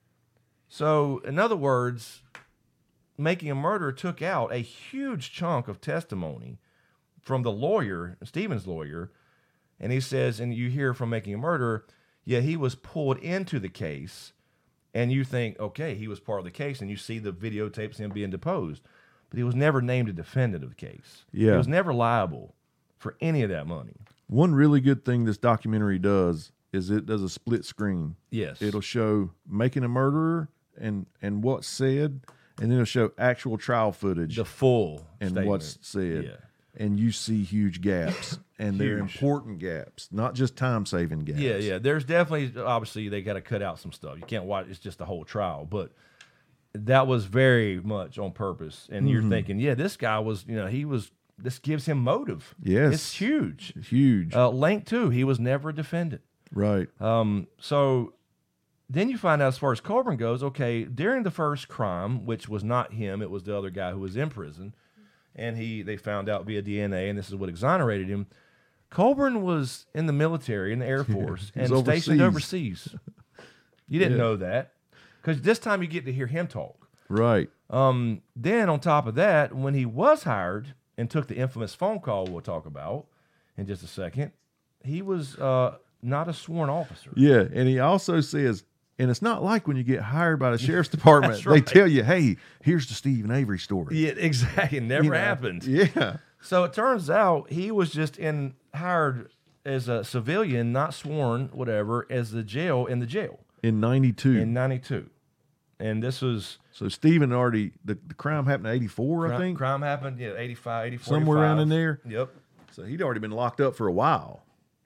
So, in other words, Making a Murderer took out a huge chunk of testimony from the lawyer, Stephen's lawyer, and he says, and you hear from Making a Murderer, yeah, he was pulled into the case, and you think, okay, he was part of the case, and you see the videotapes of him being deposed, but he was never named a defendant of the case. Yeah. He was never liable for any of that money. One really good thing this documentary does is it does a split screen. Yes. It'll show Making a Murderer and and what's said, and then it'll show actual trial footage The full and statement. what's said. Yeah. And you see huge gaps, and they're Huge. important gaps, not just time-saving gaps. Yeah, yeah. There's definitely, obviously, they got to cut out some stuff. You can't watch, it's just the whole trial. But that was very much on purpose. And you're thinking, yeah, this guy was, you know, he was, this gives him motive. Yes. It's huge. Huge. Uh, Link, too, he was never a defendant. right. Um, so then you find out, as far as Colburn goes, okay, during the first crime, which was not him, it was the other guy who was in prison, and he they found out via D N A, and this is what exonerated him. Colburn was in the military, in the Air Force, He was and stationed overseas. overseas. You didn't Yeah. know that, because this time you get to hear him talk. Right. Um, then on top of that, when he was hired and took the infamous phone call we'll talk about in just a second, he was uh, not a sworn officer. Yeah, and he also says, and it's not like when you get hired by the sheriff's department, That's they right. tell you, hey, here's the Stephen Avery story. Yeah, exactly. It never You know? happened. Yeah. So it turns out he was just in hired as a civilian, not sworn, whatever, as the jail in the jail In ninety-two. in ninety-two. And this was So Stephen already, the, the crime happened in eighty-four, I crime, think. crime happened, yeah, eighty-five, eighty-four, Somewhere around in eighty-five. there. Yep. So he'd already been locked up for a while.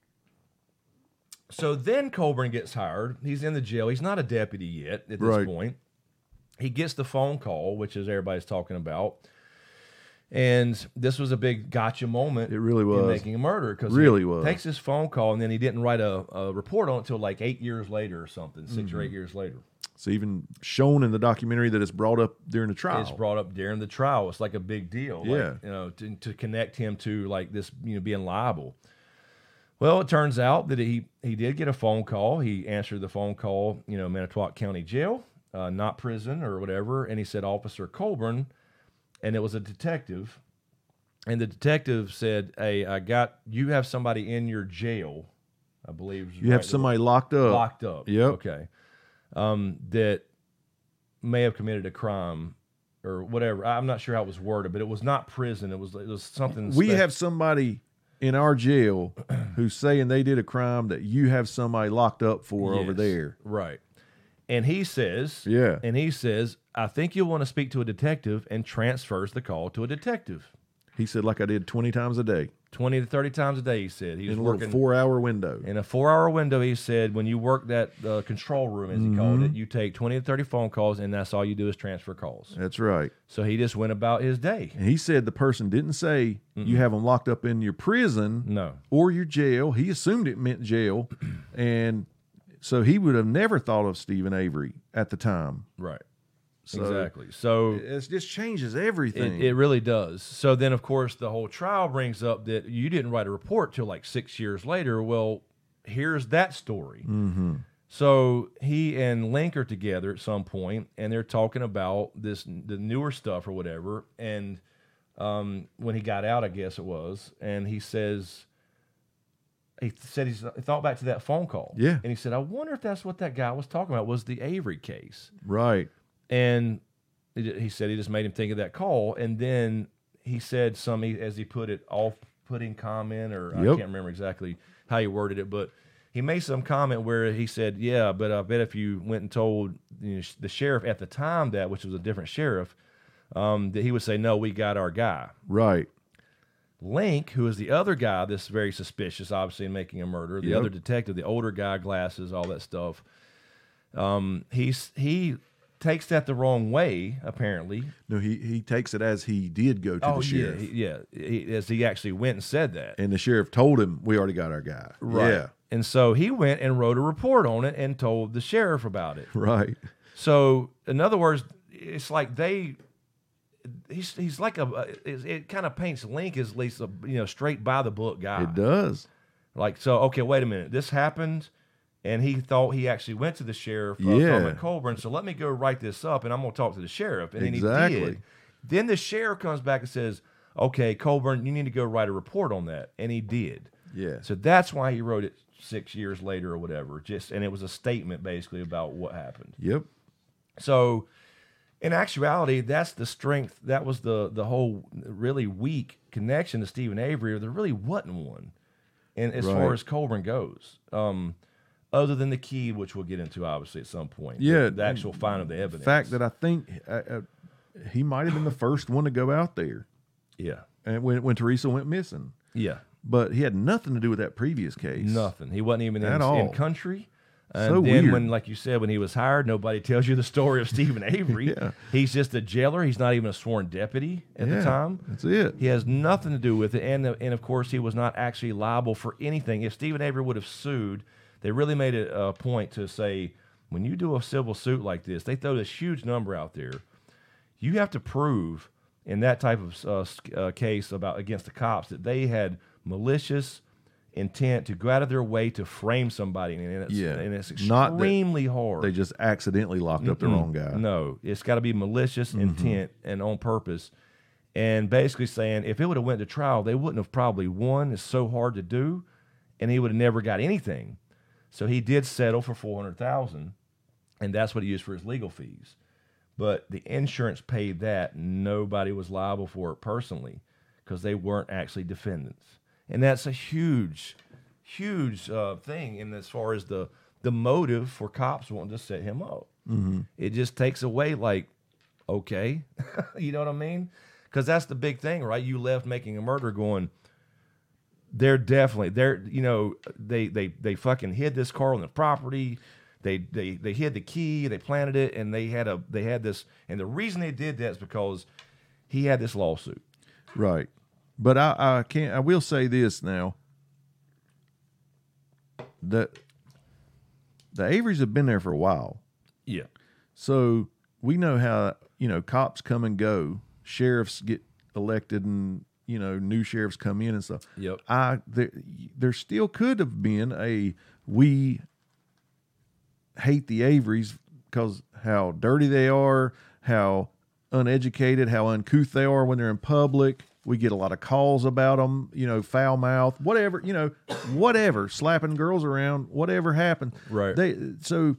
So then Colburn gets hired. He's in the jail. He's not a deputy yet at this Right. point. He gets the phone call, which is everybody's talking about. And this was a big gotcha moment. It really in was. Making a Murderer, because Really he was. takes this phone call, and then he didn't write a, a report on it until like eight years later or something, 6 Mm-hmm. or eight years later. It's even shown in the documentary that it's brought up during the trial. It's brought up during the trial. It's like a big deal. Yeah. Like, you know, to, to connect him to like this, you know, being liable. Well, it turns out that he he did get a phone call. He answered the phone call, you know, Manitowoc County Jail, uh, not prison or whatever. And he said, Officer Colburn, and it was a detective. And the detective said, hey, I got, you have somebody in your jail, I believe. is you have right, somebody locked up. locked up. Yep. Okay. Um, that may have committed a crime or whatever. I'm not sure how it was worded, but it was not prison. It was it was something. We spec- have somebody in our jail who's saying they did a crime that you have somebody locked up for over Yes, there. right? And he says, Yeah. and he says, I think you'll want to speak to a detective, and transfers the call to a detective. He said, like I did twenty times a day twenty to thirty times a day. He said he was in a little working four-hour window. in a four-hour window. He said when you work that uh, control room, as he called Mm-hmm. it, you take twenty to thirty phone calls, and that's all you do is transfer calls. That's right. So he just went about his day. And he said the person didn't say you have them locked up in your prison No. or your jail. He assumed it meant jail. And so he would have never thought of Stephen Avery at the time. Right. So exactly. So It just changes everything. it, it really does. So then, of course, the whole trial brings up that you didn't write a report till like six years later. Well, here's that story. mm-hmm. So he and Link are together at some point, and they're talking about this, the newer stuff or whatever. And um, when he got out, I guess it was, and he says, he said he's, he thought back to that phone call. Yeah. And he said, I wonder if that's what that guy was talking about, was the Avery case. Right. And he he said he just made him think of that call. And then he said some, he- as he put it, off-putting comment, or I Yep. can't remember exactly how he worded it, but he made some comment where he said, "Yeah, but I bet if you went and told you know, the sheriff at the time that, which was a different sheriff, um, that he would say, no, we got our guy." Right. Link, who is the other guy that's very suspicious, obviously, in making a murder, the Yep. other detective, the older guy, glasses, all that stuff, um, he's he takes that the wrong way, apparently. No, he he takes it as he did go to Oh, the sheriff, yeah, he, yeah, he, as he actually went and said that. and the sheriff told him, "We already got our guy." Right. Yeah. And so he went and wrote a report on it and told the sheriff about it. Right. So, in other words, it's like they, he's he's like a, it, it kind of paints Link as at least a you know straight by the book guy. It does. Like, so okay, wait a minute, this happened, and he thought he actually went to the sheriff, uh, Yeah. Tom Colburn. So let me go write this up, and I'm going to talk to the sheriff. And then Exactly. he did. Then the sheriff comes back and says, "Okay, Colburn, you need to go write a report on that," and he did. Yeah. So that's why he wrote it six years later or whatever. Just and it was a statement basically about what happened. Yep. So, in actuality, that's the strength. That was the the whole really weak connection to Stephen Avery, or there really wasn't one. And as far Right. as Colburn goes, um, other than the key, which we'll get into obviously at some point. Yeah, the, the actual find of the evidence. The fact that I think uh, uh, he might have been the first one to go out there, yeah, and when when Teresa went missing, yeah, but he had nothing to do with that previous case. nothing. He wasn't even in, At all. in country. And So then weird. when, like you said, when he was hired, nobody tells you the story of Stephen Avery. Yeah. He's just a jailer. He's not even a sworn deputy at Yeah, the time. that's it. He has nothing to do with it, and and of course he was not actually liable for anything. If Stephen Avery would have sued, they really made it a point to say, when you do a civil suit like this, they throw this huge number out there. You have to prove in that type of uh, s- uh, case about against the cops that they had malicious intent to go out of their way to frame somebody, and it's, Yeah. and it's Not that extremely hard. They just accidentally locked up the wrong guy. No, it's got to be malicious intent and on purpose. And basically saying if it would have went to trial, they wouldn't have probably won. It's so hard to do, and he would have never got anything. So he did settle for four hundred thousand, and that's what he used for his legal fees. But the insurance paid that. Nobody was liable for it personally because they weren't actually defendants, and that's a huge, huge uh, thing. In as far as the the motive for cops wanting to set him up, mm-hmm. It just takes away like, okay, you know what I mean? Because that's the big thing, right? You left Making a Murder going, they're definitely they're you know they they they fucking hid this car on the property. They they they hid the key. They planted it, and they had a they had this. And the reason they did that is because he had this lawsuit. Right. But I, I can't. I will say this now. That the Averys have been there for a while, Yeah, so we know how you know cops come and go, sheriffs get elected, and you know new sheriffs come in and stuff. Yep. I there there still could have been a we hate the Averys because how dirty they are, how uneducated, how uncouth they are when they're in public. We get a lot of calls about them, you know, foul mouth, whatever, you know, whatever, slapping girls around, whatever happened. Right. They so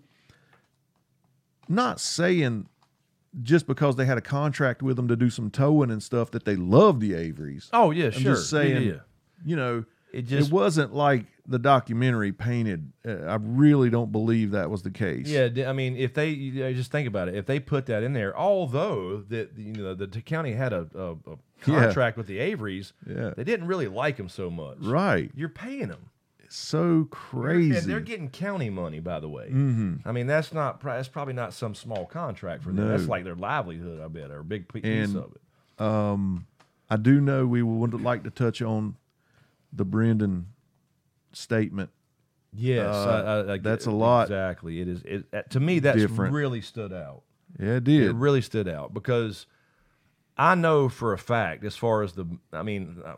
not saying just because they had a contract with them to do some towing and stuff that they love the Averys. Oh yeah, I'm sure. just saying, Yeah, yeah. you know, It it, just- wasn't like the documentary painted. Uh, I really don't believe that was the case. Yeah, d- I mean, if they you know, just think about it, if they put that in there, although that you know the, the county had a, a, a Yeah. contract with the Averys, Yeah. they didn't really like them so much. Right. You're paying them. So crazy. And they're getting county money, by the way. Mm-hmm. I mean, that's not pro- that's probably not some small contract for them. No. That's like their livelihood, I bet, or a big piece And- of it. I do know we would like to touch on the Brendan statement. Yes, Uh, I, I, I, that's a lot Exactly, it is. It, uh, to me, that's different. really stood out. Yeah, it It did. really stood out because I know for a fact, as far as the, I mean, uh,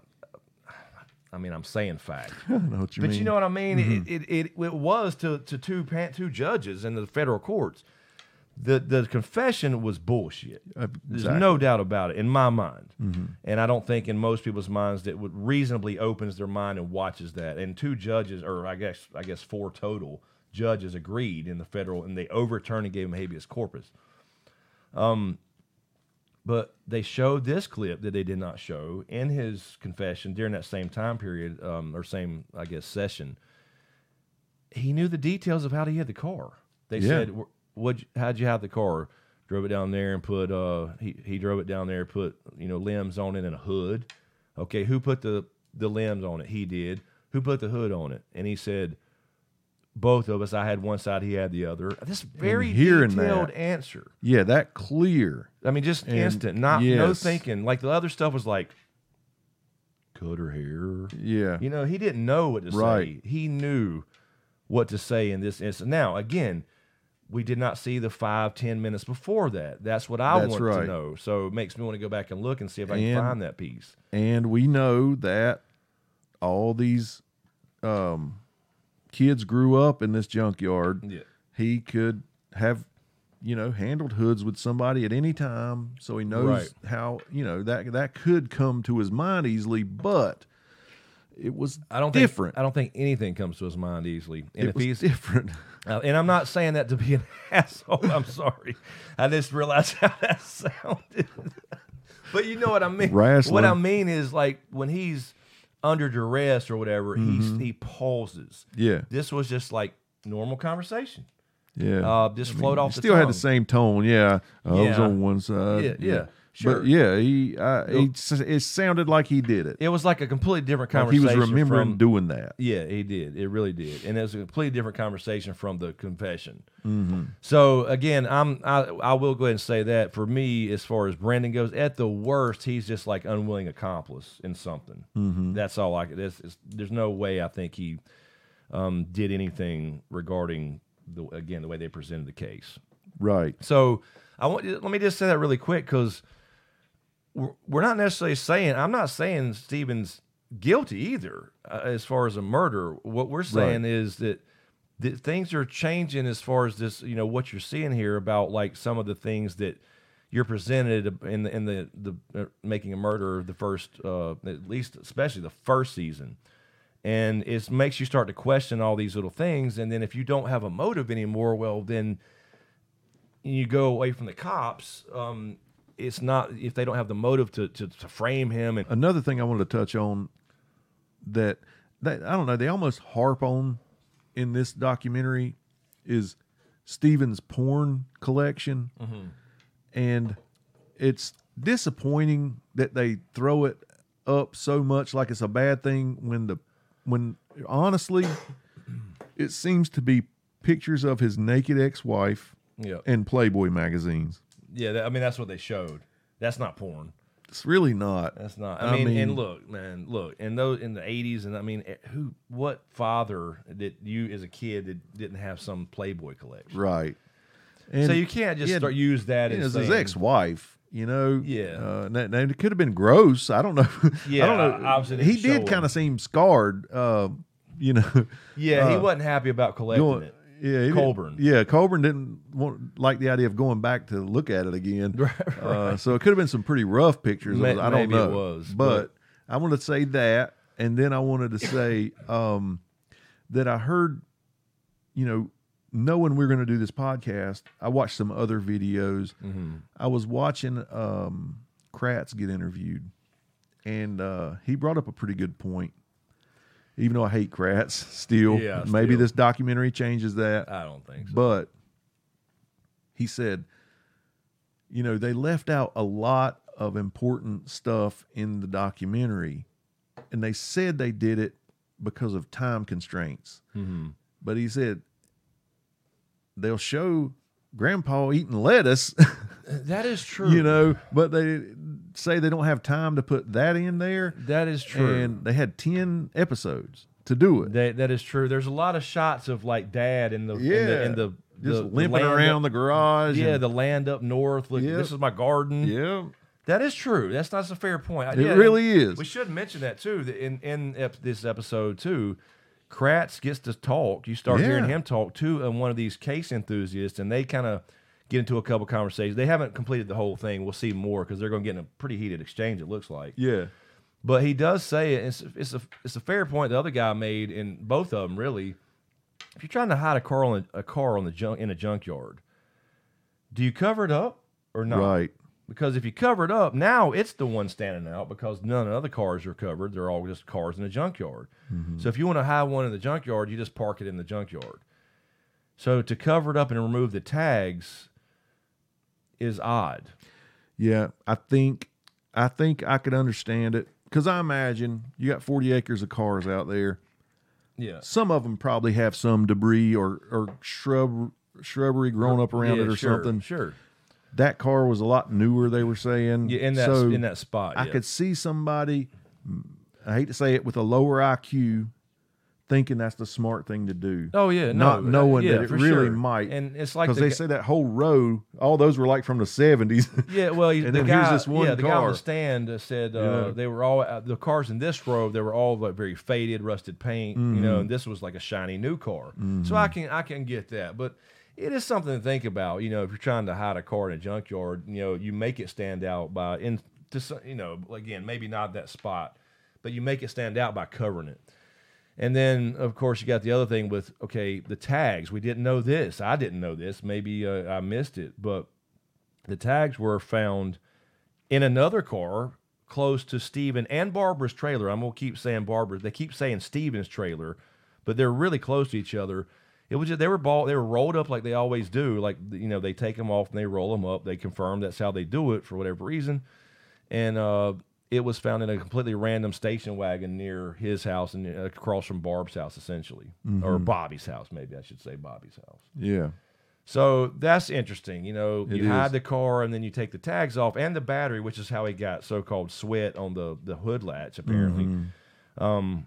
I mean, I'm saying fact, I know what you but mean. you know what I mean. Mm-hmm. It, it, it it was to to two pan- two judges in the federal courts. The the confession was bullshit. Uh, There's exactly. no doubt about it in my mind, Mm-hmm. and I don't think in most people's minds that would reasonably opens their mind and watches that. And two judges, or I guess I guess four total judges, agreed in the federal, and they overturned and gave him habeas corpus. Um, but they showed this clip that they did not show in his confession during that same time period, um, or same I guess session. he knew the details of how he had the car. They Yeah. said, "What? How'd you have the car?" Drove it down there and put. Uh, he he drove it down there, put you know limbs on it and a hood. Okay, who put the the limbs on it? He did. Who put the hood on it? And he said, both of us. I had one side, he had the other. This very hearing detailed that- answer. Yeah, that clear. I mean, just And instant. Not no yes. thinking. Like the other stuff was like, cut her hair. Yeah. You know, he didn't know what to Right. say. He knew what to say in this instance. Now, again, we did not see the five, ten minutes before that. That's what I That's want right. to know. So it makes me want to go back and look and see if I can And- find that piece. And we know that all these um, kids grew up in this junkyard. Yeah. He could have, you know, handled hoods with somebody at any time, so he knows Right. how, you know, that that could come to his mind easily, but it was I don't different. think I don't think anything comes to his mind easily. And it if was he's different. Uh, and I'm not saying that to be an asshole. I'm sorry. I just realized how that sounded. But you know what I mean. Wrestling. What I mean is like when he's under duress or whatever, he's, he pauses. Yeah. This was just like normal conversation. Yeah. Uh, just flowed off the Still had tongue. the same tone. Yeah. I was Yeah. on one side. Yeah, yeah, sure. But yeah, he, uh, he s- it sounded like he did it. It was like a completely different Like he conversation. was remembering from, doing that. Yeah, he did. It really did, and it was a completely different conversation from the confession. Mm-hmm. So again, I'm I, I will go ahead and say that for me, as far as Brendan goes, at the worst, he's just like unwilling accomplice in something. Mm-hmm. That's all I could. There's, it's- there's no way I think he um, did anything regarding the again the way they presented the case. Right. So I want let me just say that really quick because we're, we're not necessarily saying I'm not saying Stephen's guilty either uh, as far as a murder. What we're saying Right. is that, that things are changing as far as this, you know, what you're seeing here about like some of the things that you're presented in the in the the uh, Making a Murderer, the first uh, at least especially the first season. And it makes you start to question all these little things. And then if you don't have a motive anymore, well, then you go away from the cops. Um, it's not if they don't have the motive to, to, to frame him. And Another thing I wanted to touch on that that I don't know, they almost harp on in this documentary is Stephen's porn collection. Mm-hmm. And it's disappointing that they throw it up so much like it's a bad thing when the when honestly it seems to be pictures of his naked ex-wife yeah, and Playboy magazines. yeah, that, I mean that's what they showed. That's not porn. It's really not. That's not. I, I mean, mean- and look, man, look, in those in the eighties, and I mean, eh, who, what father that you as a kid that didn't have some Playboy collection? Right. And So you can't just yeah, start use that it as was his saying- ex-wife, you know. Yeah. Uh, now, now it could have been gross. I don't know. Yeah, I don't know. obviously they he didn't show did him. kind of seem scarred. Uh, you know. Yeah, he uh, wasn't happy about collecting going- it. Yeah, he didn't- Colburn. Yeah, Colburn didn't want like the idea of going back to look at it again. Uh, so it could have been some pretty rough pictures. Ma- of it. I don't maybe it know. was, but, but- I wanted to say that, and then I wanted to say um, that I heard, you know, knowing we are going to do this podcast, I watched some other videos. Mm-hmm. I was watching um, Kratz get interviewed, and uh, he brought up a pretty good point. Even though I hate Kratz, still, Yeah, maybe still. this documentary changes that. I don't think so. But he said, you know, they left out a lot of important stuff in the documentary, and they said they did it because of time constraints. Mm-hmm. But he said they'll show Grandpa eating lettuce, That is true. you know, but they say they don't have time to put that in there. that is true. And they had ten episodes to do it. That that is true. There's a lot of shots of like Dad in the Yeah. in the, in the Just the, the limping land around up- the garage. yeah and- the land up north. Look, Yep. this is my garden. yeah. That is true. That's not a fair point. I- It yeah, really is. We should mention that too. That in in ep- this episode too, Kratz gets to talk. You start hearing Yeah. him talk to um, one of these case enthusiasts, and they kind of get into a couple conversations. They haven't completed the whole thing. We'll see more because they're going to get in a pretty heated exchange. It looks like. Yeah. But he does say it. It's, it's a it's a fair point the other guy made, in both of them really. If you're trying to hide a car on a, a car on the junk in a junkyard, do you cover it up or not? Right. Because if you cover it up, now it's the one standing out because none of the other cars are covered. They're all just cars in the junkyard. Mm-hmm. So if you want to hide one in the junkyard, you just park it in the junkyard. So to cover it up and remove the tags is odd. Yeah, I think I think I could understand it because I imagine you got forty acres of cars out there. Yeah, some of them probably have some debris or or shrub shrubbery grown up around yeah, it or sure, something. Sure. That car was a lot newer, they were saying. Yeah, in that so in that spot. I yeah. could see somebody, I hate to say it, with a lower I Q thinking that's the smart thing to do. Oh, yeah. Not no, knowing uh, yeah, that it for really sure. might. And it's like because the they gu- say that whole row, all those were like from the seventies. Yeah, well, and the then guy, here's this one yeah, the guy on car. the stand uh, said uh, Yeah. they were all uh, the cars in this row. They were all like very faded, rusted paint, Mm-hmm. you know. And this was like a shiny new car. So I can I can get that, but it is something to think about. You know, if you're trying to hide a car in a junkyard, you know, you make it stand out by in to some- you know, again, maybe not that spot, but you make it stand out by covering it. And then, of course, you got the other thing with, okay, the tags. We didn't know this. I didn't know this. Maybe uh, I missed it. But the tags were found in another car close to Stephen and Barbara's trailer. I'm going to keep saying Barbara's. They keep saying Stephen's trailer, but they're really close to each other. It was just, they were ball, they were rolled up like they always do. Like, you know, they take them off and they roll them up. They confirm that's how they do it for whatever reason. And, uh, it was found in a completely random station wagon near his house and across from Barb's house, essentially, Mm-hmm. or Bobby's house, maybe I should say Bobby's house. Yeah. So that's interesting. You know, It you hide is. the car and then you take the tags off and the battery, which is how he got so-called sweat on the, the hood latch, apparently. Mm-hmm. Um,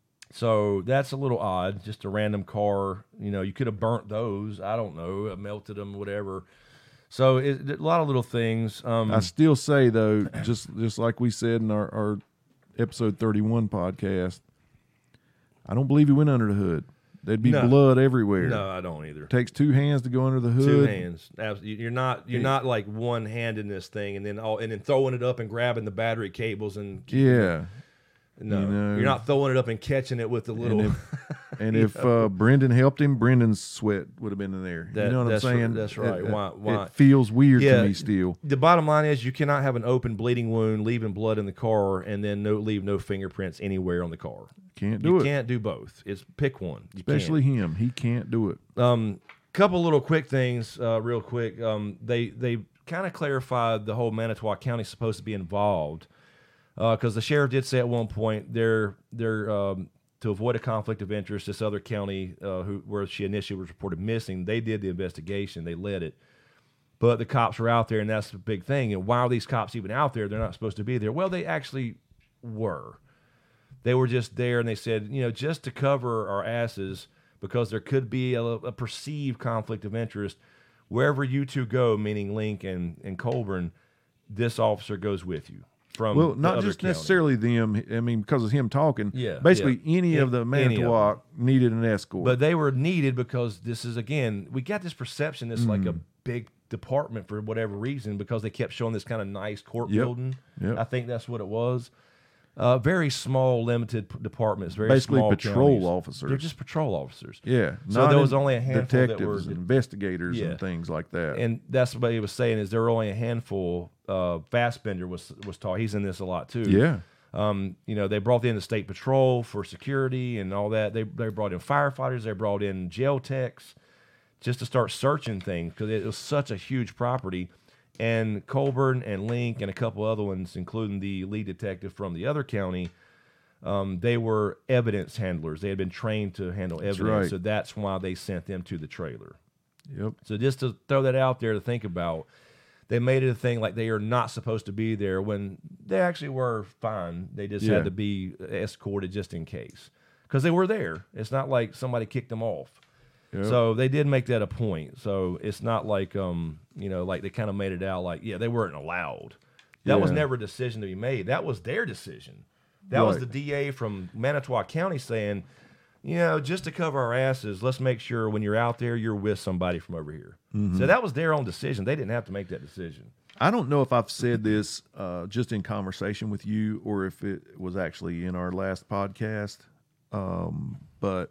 so that's a little odd. Just a random car. You know, you could have burnt those. I don't know, melted them, whatever. So it, a lot of little things. Um, I still say though, just just like we said in our, our episode thirty-one podcast, I don't believe he went under the hood. There'd be No. blood everywhere. no, I don't either. Takes two hands to go under the hood. Two hands. Abs- You're not you're Yeah. not like one hand in this thing and then all and then throwing it up and grabbing the battery cables and Yeah. no, you know. you're not throwing it up and catching it with the little. And if, and if uh, Brendan helped him, Brendan's sweat would have been in there. That- you know what I'm that's r- saying? that's right. It, Why- why- it feels weird Yeah. to me still. The bottom line is you cannot have an open bleeding wound, leaving blood in the car, and then no leave no fingerprints anywhere on the car. Can't do You it. can't do both. It's pick one. You Especially can't. him. He can't do it. Um, couple little quick things, uh, real quick. Um, they they kind of clarified the whole Manitowoc County is supposed to be involved because the sheriff did say at one point they're they're um, to avoid a conflict of interest. This other county uh, who where she initially was reported missing, they did the investigation, they led it, but the cops were out there, and that's the big thing. And why are these cops even out there? They're not supposed to be there. Well, they actually were. They were just there, and they said, you know, just to cover our asses because there could be a, a perceived conflict of interest. Wherever you two go, meaning Link and, and Colburn, this officer goes with you. From Well, the not other just county. necessarily them. I mean, because of him talking. Yeah, Basically, yeah. any An- of the any of them. Manitowoc needed an escort. But they were needed because this is, again, we got this perception it's like a Mm. big department for whatever reason because they kept showing this kind of nice court Yep. building. Yep. I think that's what it was. Uh, very small, limited p- departments. Very Basically small patrol counties. officers. They're just patrol officers. yeah. So not there in- was only a handful that detectives were- and investigators Yeah. and things like that. And that's what he was saying is there were only a handful. Uh, Fassbender was was taught. He's in this a lot too. yeah. Um, you know, they brought in the state patrol for security and all that. They they brought in firefighters. They brought in jail techs just to start searching things because it was such a huge property. And Colburn and Link and a couple other ones, including the lead detective from the other county, um, they were evidence handlers. They had been trained to handle evidence, right. so that's why they sent them to the trailer. Yep. So just to throw that out there to think about, they made it a thing like they are not supposed to be there when they actually were fine. They just Yeah. had to be escorted just in case because they were there. It's not like somebody kicked them off. Yep. So they did make that a point. So it's not like, um, you know, like they kind of made it out like, yeah, they weren't allowed. That was Yeah. never a decision to be made. That was their decision. That was Right. the D A from Manitowoc County saying, you know, just to cover our asses, let's make sure when you're out there, you're with somebody from over here. Mm-hmm. So that was their own decision. They didn't have to make that decision. I don't know if I've said this uh, just in conversation with you or if it was actually in our last podcast, um, but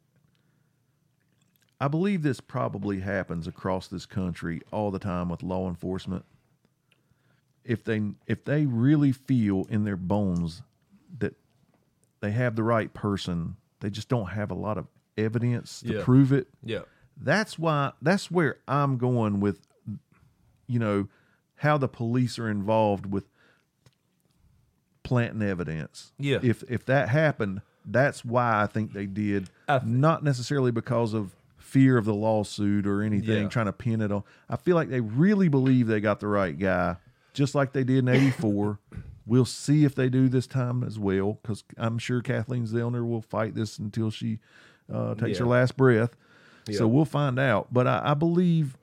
I believe this probably happens across this country all the time with law enforcement. if they if they really feel in their bones that they have the right person, they just don't have a lot of evidence to Yeah. prove it. Yeah. That's why that's where I'm going with, you know, how the police are involved with planting evidence. Yeah. If if that happened, that's why I think they did. I th- Not necessarily because of fear of the lawsuit or anything, Yeah. trying to pin it on. I feel like they really believe they got the right guy, just like they did in eighty-four. We'll see if they do this time as well, because I'm sure Kathleen Zellner will fight this until she uh, takes Yeah. her last breath. Yeah. So we'll find out. But I, I believe,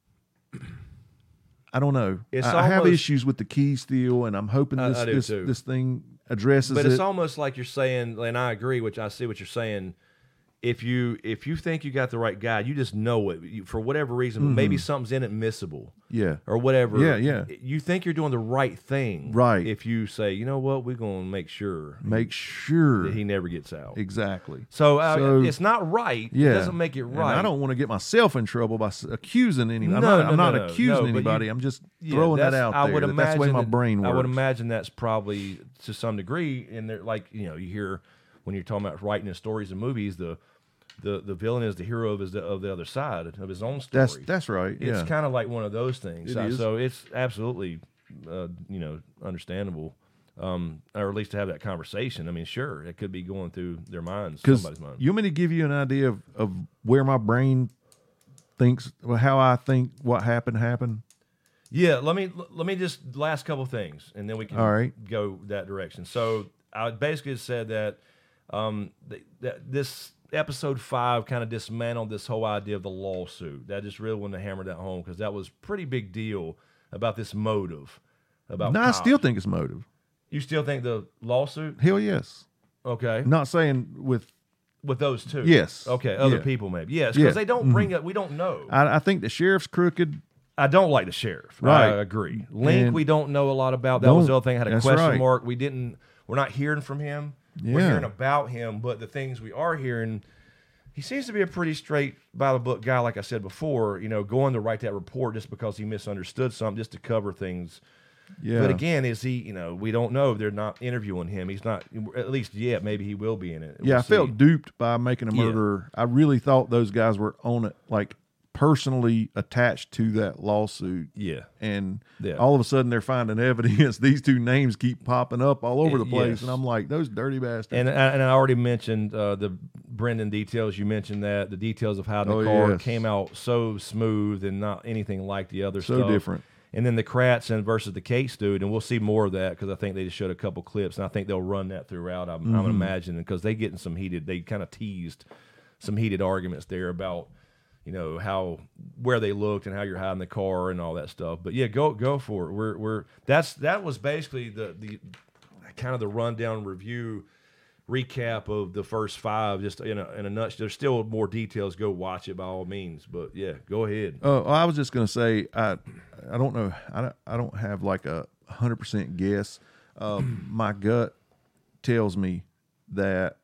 I don't know. It's I, I have almost- issues with the key steal, and I'm hoping I- this I do this, too. this thing addresses But it. it's almost like you're saying, and I agree, which I see what you're saying. If you if you think you got the right guy, you just know it you, for whatever reason. Maybe something's inadmissible, yeah. or whatever. Yeah, yeah. You think you're doing the right thing, Right. If you say, you know what, we're going to make sure Make sure. that he never gets out. Exactly. So, uh, So- it's not right. Yeah. It doesn't make it And right. I don't want to get myself in trouble by s- accusing anybody. No, I'm not, no, I'm no, not no. accusing No, but you- anybody. I'm just Yeah, throwing that that's- out I there. would that imagine that's the way my that- brain works. I would imagine that's probably to some degree, and they're like, you know, you hear when you're talking about writing in stories and movies, the the the villain is the hero of his of the other side of his own story. That's that's right. It's Yeah. kind of like one of those things. It so, is. so it's absolutely, uh, you know, understandable, um, or at least to have that conversation. I mean, sure, it could be going through their minds, Because somebody's mind. you want me to give you an idea of, of where my brain thinks, well, how I think what happened happened. Yeah, let me let me just last couple things, and then we can All right. go that direction. So I basically said that um, th- that this episode five kind of dismantled this whole idea of the lawsuit. That just really wanted to hammer that home because that was a pretty big deal about this motive. About No, I cops. still think it's motive. You still think the lawsuit? Hell yes. Okay, Not saying with. with those two. Yes. Okay, other Yeah. people maybe. Yes, because Yeah. they don't bring up. We don't know. I, I think the sheriff's crooked. I don't like the sheriff. Right. I agree. Link, And we don't know a lot about. That was the don't. other thing. I had a That's question right. mark. We didn't. We're not hearing from him. We're Yeah. hearing about him, but the things we are hearing, he seems to be a pretty straight by the book guy. Like I said before, you know, going to write that report just because he misunderstood something, just to cover things. Yeah. But again, is he? You know, we don't know. They're not interviewing him. He's not, at least yet. Maybe he will be in it. Yeah, We'll I felt see. duped by making a Yeah. murderer. I really thought those guys were on it, like personally attached to that lawsuit. Yeah. And Yeah. all of a sudden they're finding evidence. These two names keep popping up all over the place. Yes. And I'm like, those dirty bastards. And and I already mentioned uh, the Brendan details. You mentioned that the details of how the Oh, car yes. came out so smooth and not anything like the other So stuff. different. And then the Kratz and versus the Cates dude, and we'll see more of that because I think they just showed a couple clips, and I think they'll run that throughout. I'm, Mm-hmm. I'm imagining because they getting some heated. They kind of teased some heated arguments there about, you know, how where they looked and how you're hiding the car and all that stuff. But yeah, go go for it. We're we're that's that was basically the the kind of the rundown review recap of the first five, just in a, in a nutshell. There's still more details. Go watch it by all means. But yeah, go ahead. Uh, I was just going to say, I I don't know. I don't, I don't have like a one hundred percent guess. Um, my gut tells me that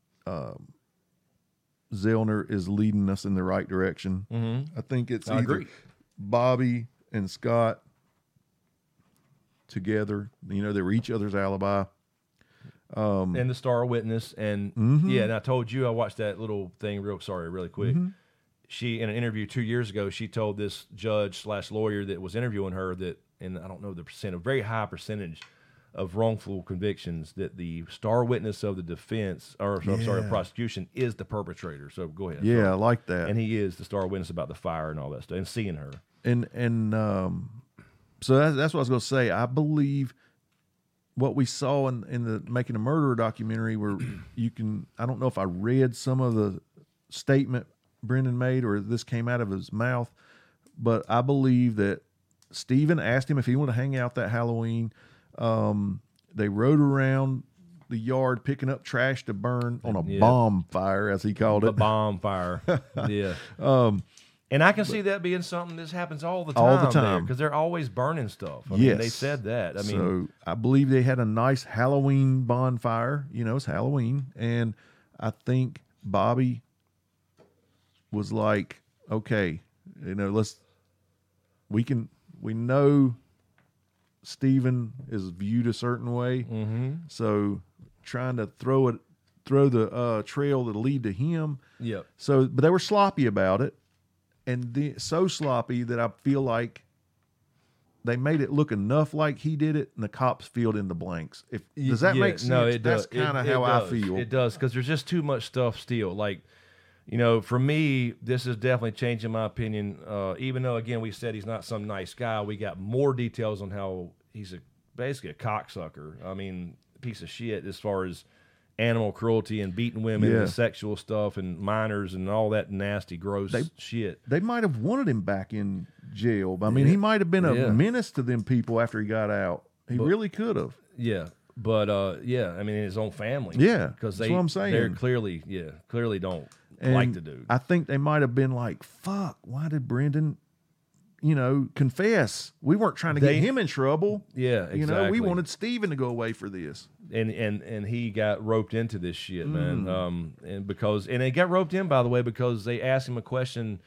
um, Zellner is leading us in the right direction. Mm-hmm. I think it's I either agree. Bobby and Scott together. You know, they were each other's alibi. Um, And the Star Witness, and Mm-hmm. yeah, and I told you I watched that little thing. Real sorry, really quick. Mm-hmm. She in an interview two years ago, she told this judge slash lawyer that was interviewing her that, and I don't know the percent, a very high percentage of wrongful convictions that the star witness of the defense, or I'm sorry, Yeah. prosecution is the perpetrator. So go ahead. yeah, I Sorry. like that. and he is the star witness about the fire and all that stuff, and seeing her. and and um, so that's, that's what I was going to say. I believe what we saw in, in the Making a Murderer documentary, where you can, I don't know if I read some of the statement Brendan made or this came out of his mouth, but I believe that Stephen asked him if he wanted to hang out that Halloween. Um, they rode around the yard picking up trash to burn on a Yeah. bomb fire, as he called The it. bomb fire. Yeah. Um, And I can see that being something that happens all the time. All the time. Because they're always burning stuff. I mean, yes. they said that. I mean, so I believe they had a nice Halloween bonfire. You know, it's Halloween. And I think Bobby was like, okay, you know, let's, we can, we know Stephen is viewed a certain way. Mm-hmm. So trying to throw it, throw the uh, trail that lead to him. Yep. So, but they were sloppy about it, and the, so sloppy that I feel like they made it look enough like he did it, and the cops filled in the blanks. If does that Yeah, make sense? No, it That's does. kind of It- it how I does. feel. It does, because there's just too much stuff still. Like, you know, for me, this is definitely changing my opinion. Uh, even though, again, we said he's not some nice guy, we got more details on how he's a basically a cocksucker. I mean, piece of shit as far as animal cruelty and beating women Yeah. and sexual stuff and minors and all that nasty, gross They- shit. They might have wanted him back in jail. I mean, he might have been a Yeah. menace to them people after he got out. He But- really could have. Yeah, but uh, yeah, I mean, in his own family. Yeah, because that's they, what I'm saying. they're clearly, yeah, clearly don't And like the dude. I think they might have been like, "Fuck, why did Brendan, you know, confess? We weren't trying to They- get him in trouble. Yeah, exactly. You know, we wanted Steven to go away for this." and and and he got roped into this shit, man. Mm. Um, and because and they got roped in, by the way, because they asked him a question,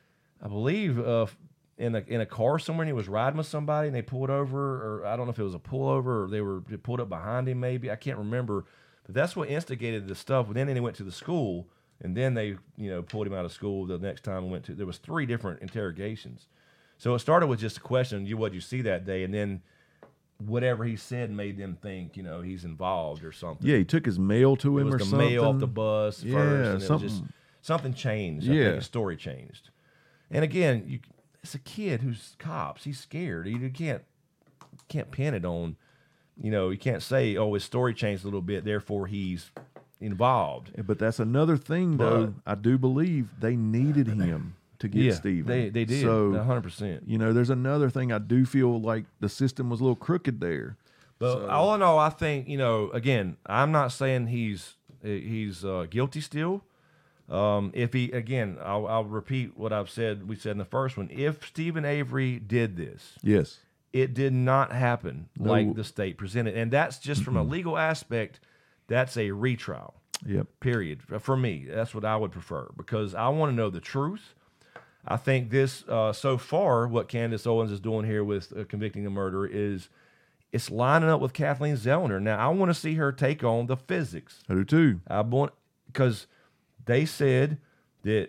I believe, uh, in a in a car somewhere, and he was riding with somebody, and they pulled over, or I don't know if it was a pullover, or they were they pulled up behind him, maybe I can't remember, but that's what instigated the stuff. Then they went to the school, and then they you know pulled him out of school. The next time we went to, there was three different interrogations. So it started with just a question, you what you see that day, and then whatever he said made them think, you know, he's involved or something. Yeah, he took his mail to It him was or the something. mail off the bus Yeah, first, and it was something- just something changed. I Yeah. think his story changed. And again, you, it's a kid who's cops. He's scared. You can't can't pin it on, you know, you can't say, oh, his story changed a little bit, therefore he's involved. But that's another thing, though. But- I do believe they neaded him to get yeah, Steven. they they did, So, one hundred percent. you know, there's another thing. I do feel like the system was a little crooked there. But So- all in all, I think, you know, again, I'm not saying he's he's uh, guilty still. Um, if he, again, I'll, I'll repeat what I've said, we said in the first one. If Stephen Avery did this, Yes. it did not happen No. like the state presented. And that's just from a legal aspect, that's a retrial, Yep. period. For me, that's what I would prefer, because I want to know the truth. I think this, uh, so far, what Candace Owens is doing here with uh, convicting a murderer is it's lining up with Kathleen Zellner. Now, I want to see her take on the physics. I do too. I want, because they said that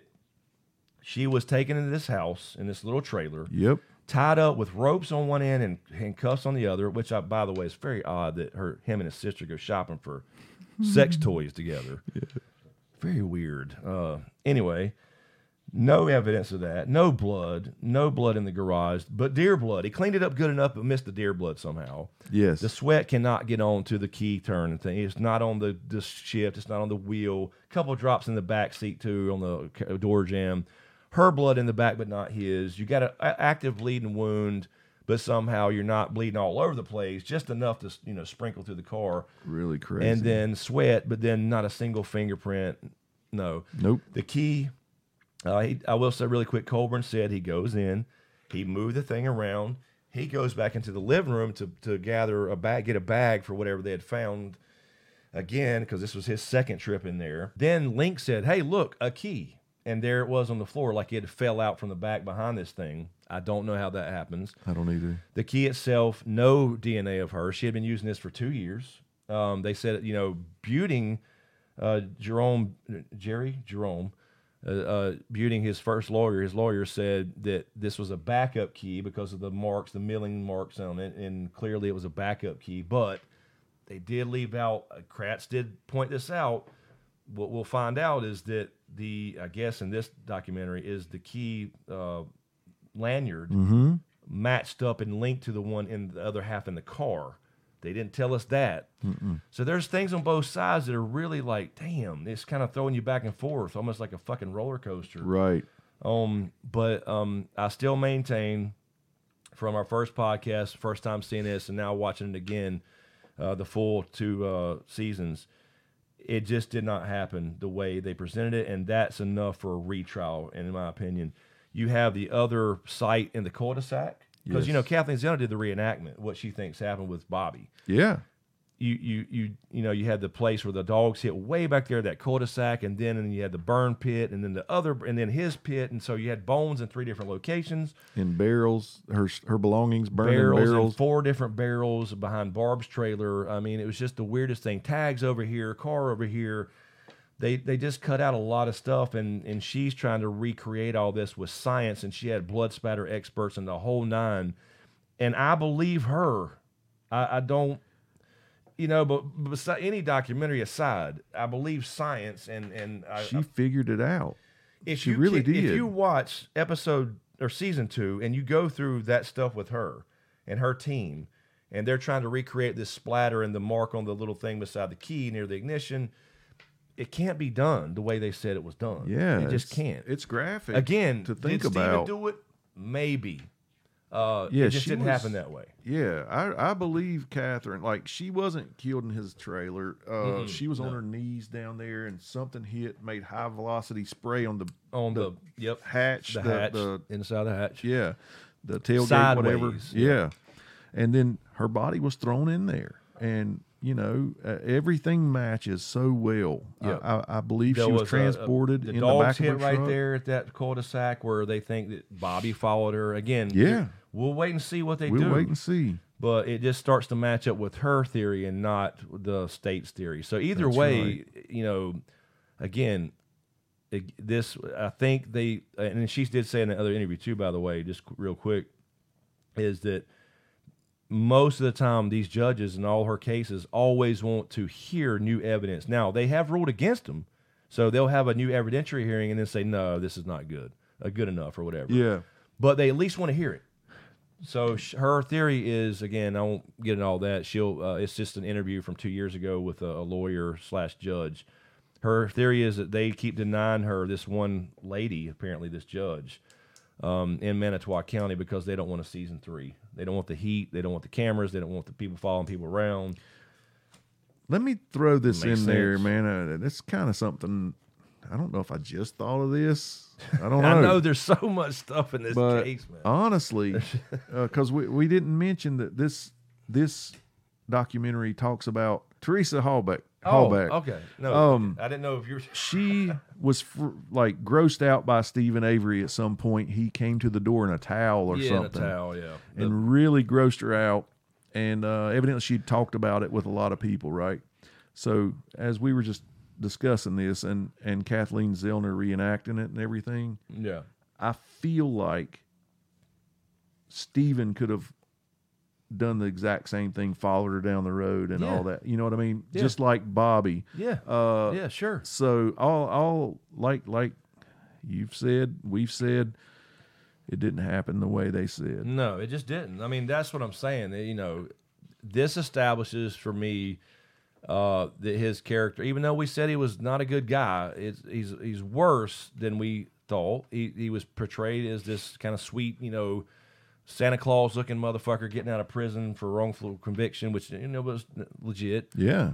she was taken into this house in this little trailer, Yep. tied up with ropes on one end and, and cuffs on the other, which, I, by the way, is very odd that her, him and his sister go shopping for sex toys together. Very weird. Uh, anyway, no evidence of that. No blood. No blood in the garage, but deer blood. He cleaned it up good enough, but missed the deer blood somehow. Yes. The sweat cannot get on to the key turn and thing. It's not on the, the shift. It's not on the wheel. A couple drops in the back seat, too, on the ca- door jamb. Her blood in the back, but not his. You got an active bleeding wound, but somehow you're not bleeding all over the place, just enough to, you know, sprinkle through the car. Really crazy. And then sweat, but then not a single fingerprint. No. Nope. The key, uh, he, I will say really quick, Colburn said he goes in, he moved the thing around, he goes back into the living room to, to gather a bag, get a bag for whatever they had found again, because this was his second trip in there. Then Link said, hey, look, a key. And there it was on the floor, like it fell out from the back behind this thing. I don't know how that happens. I don't either. The key itself, no D N A of her. She had been using this for two years. Um, they said, you know, Buting, uh, Jerome, Jerry, Jerome, uh, uh, Buting, his first lawyer, his lawyer said that this was a backup key because of the marks, the milling marks on it, and clearly it was a backup key. But they did leave out, uh, Kratz did point this out. What we'll find out is that the, I guess in this documentary, is the key uh, lanyard Mm-hmm. matched up and linked to the one in the other half in the car. They didn't tell us that. Mm-mm. So there's things on both sides that are really like, damn, it's kind of throwing you back and forth, almost like a fucking roller coaster. Right. Um, but um, I still maintain from our first podcast, first time seeing this, and now watching it again, uh, the full two uh, seasons, it just did not happen the way they presented it, and that's enough for a retrial, in my opinion. You have the other site in the cul-de-sac, because, you know, Yes. Kathleen Zellner did the reenactment, what she thinks happened with Bobby. Yeah. you you you you know you had the place where the dogs hit way back there, that cul-de-sac, and then and you had the burn pit, and then the other, and then his pit, and so you had bones in three different locations, In barrels, her her belongings burned barrels, in in barrels. four different barrels behind Barb's trailer. I mean, it was just the weirdest thing. Tags over here, car over here. They they just cut out a lot of stuff, and and she's trying to recreate all this with science, and she had blood spatter experts and the whole nine, and I believe her. I, I don't. You know, but, but beside, any documentary aside, I believe science, and and I, She figured it out. if she you really ca- did. If you watch episode or season two, and you go through that stuff with her and her team, and they're trying to recreate this splatter and the mark on the little thing beside the key near the ignition, it can't be done the way they said it was done. Yeah, it just it's- can't. It's graphic. Again, to think did Steven about. do it? Maybe. Uh, Yeah, it just she didn't was- happen that way. Yeah, I, I believe Catherine. Like, she wasn't killed in his trailer. Uh, Mm-mm, she was on no. her knees down there, and something hit, made high velocity spray on the On the, the, yep hatch. the, the, hatch the- inside the hatch. yeah, the tailgate, whatever. Sideways, Yeah. yeah. and then her body was thrown in there, and you know uh, everything matches so well. Yeah. I, I, I believe There she was, a- a- transported the in the dogs back hit of her right truck. there at that cul-de-sac where they think that Bobby followed her. Again, Yeah. we'll wait and see what they We'll do. wait and see. But it just starts to match up with her theory and not the state's theory. So either That's way, right. you know, again, it, this I think they and she did say in the other interview too. By the way, just real quick, is that most of the time these judges in all her cases always want to hear new evidence. Now they have ruled against them, so they'll have a new evidentiary hearing and then say no, this is not good, uh, good enough or whatever. Yeah. But they at least want to hear it. So sh- her theory is, again, I won't get into all that. She'll. Uh, it's just an interview from two years ago with a, a lawyer slash judge. Her theory is that they keep denying her this one lady, apparently this judge, um, in Manitowoc County because they don't want a season three. They don't want the heat. They don't want the cameras. They don't want the people following people around. Let me throw this Makes in there, sense. man. Uh, that's kind of something. I don't know if I just thought of this. I don't know. I know there's so much stuff in this but case, man. honestly, because we, we didn't mention that this this documentary talks about Teresa Hallback. Hallback. Oh, okay. No, Um, I didn't know if you were. She was fr- like grossed out by Stephen Avery at some point. He came to the door in a towel or yeah, something, in a towel, yeah. The- and really grossed her out. And uh, evidently, she'd talked about it with a lot of people, right? So as we were just discussing this, and and Kathleen Zellner reenacting it and everything, yeah. I feel like Stephen could have done the exact same thing, followed her down the road and Yeah. all that. You know what I mean? Yeah. Just like Bobby. Yeah. Uh, yeah, sure. So all all like like you've said, we've said, it didn't happen the way they said. No, it just didn't. I mean, that's what I'm saying. That, you know, this establishes for me uh, that his character, even though we said he was not a good guy, it's, he's he's worse than we thought. He he was portrayed as this kind of sweet, you know, Santa Claus looking motherfucker getting out of prison for wrongful conviction, which you know was legit. Yeah.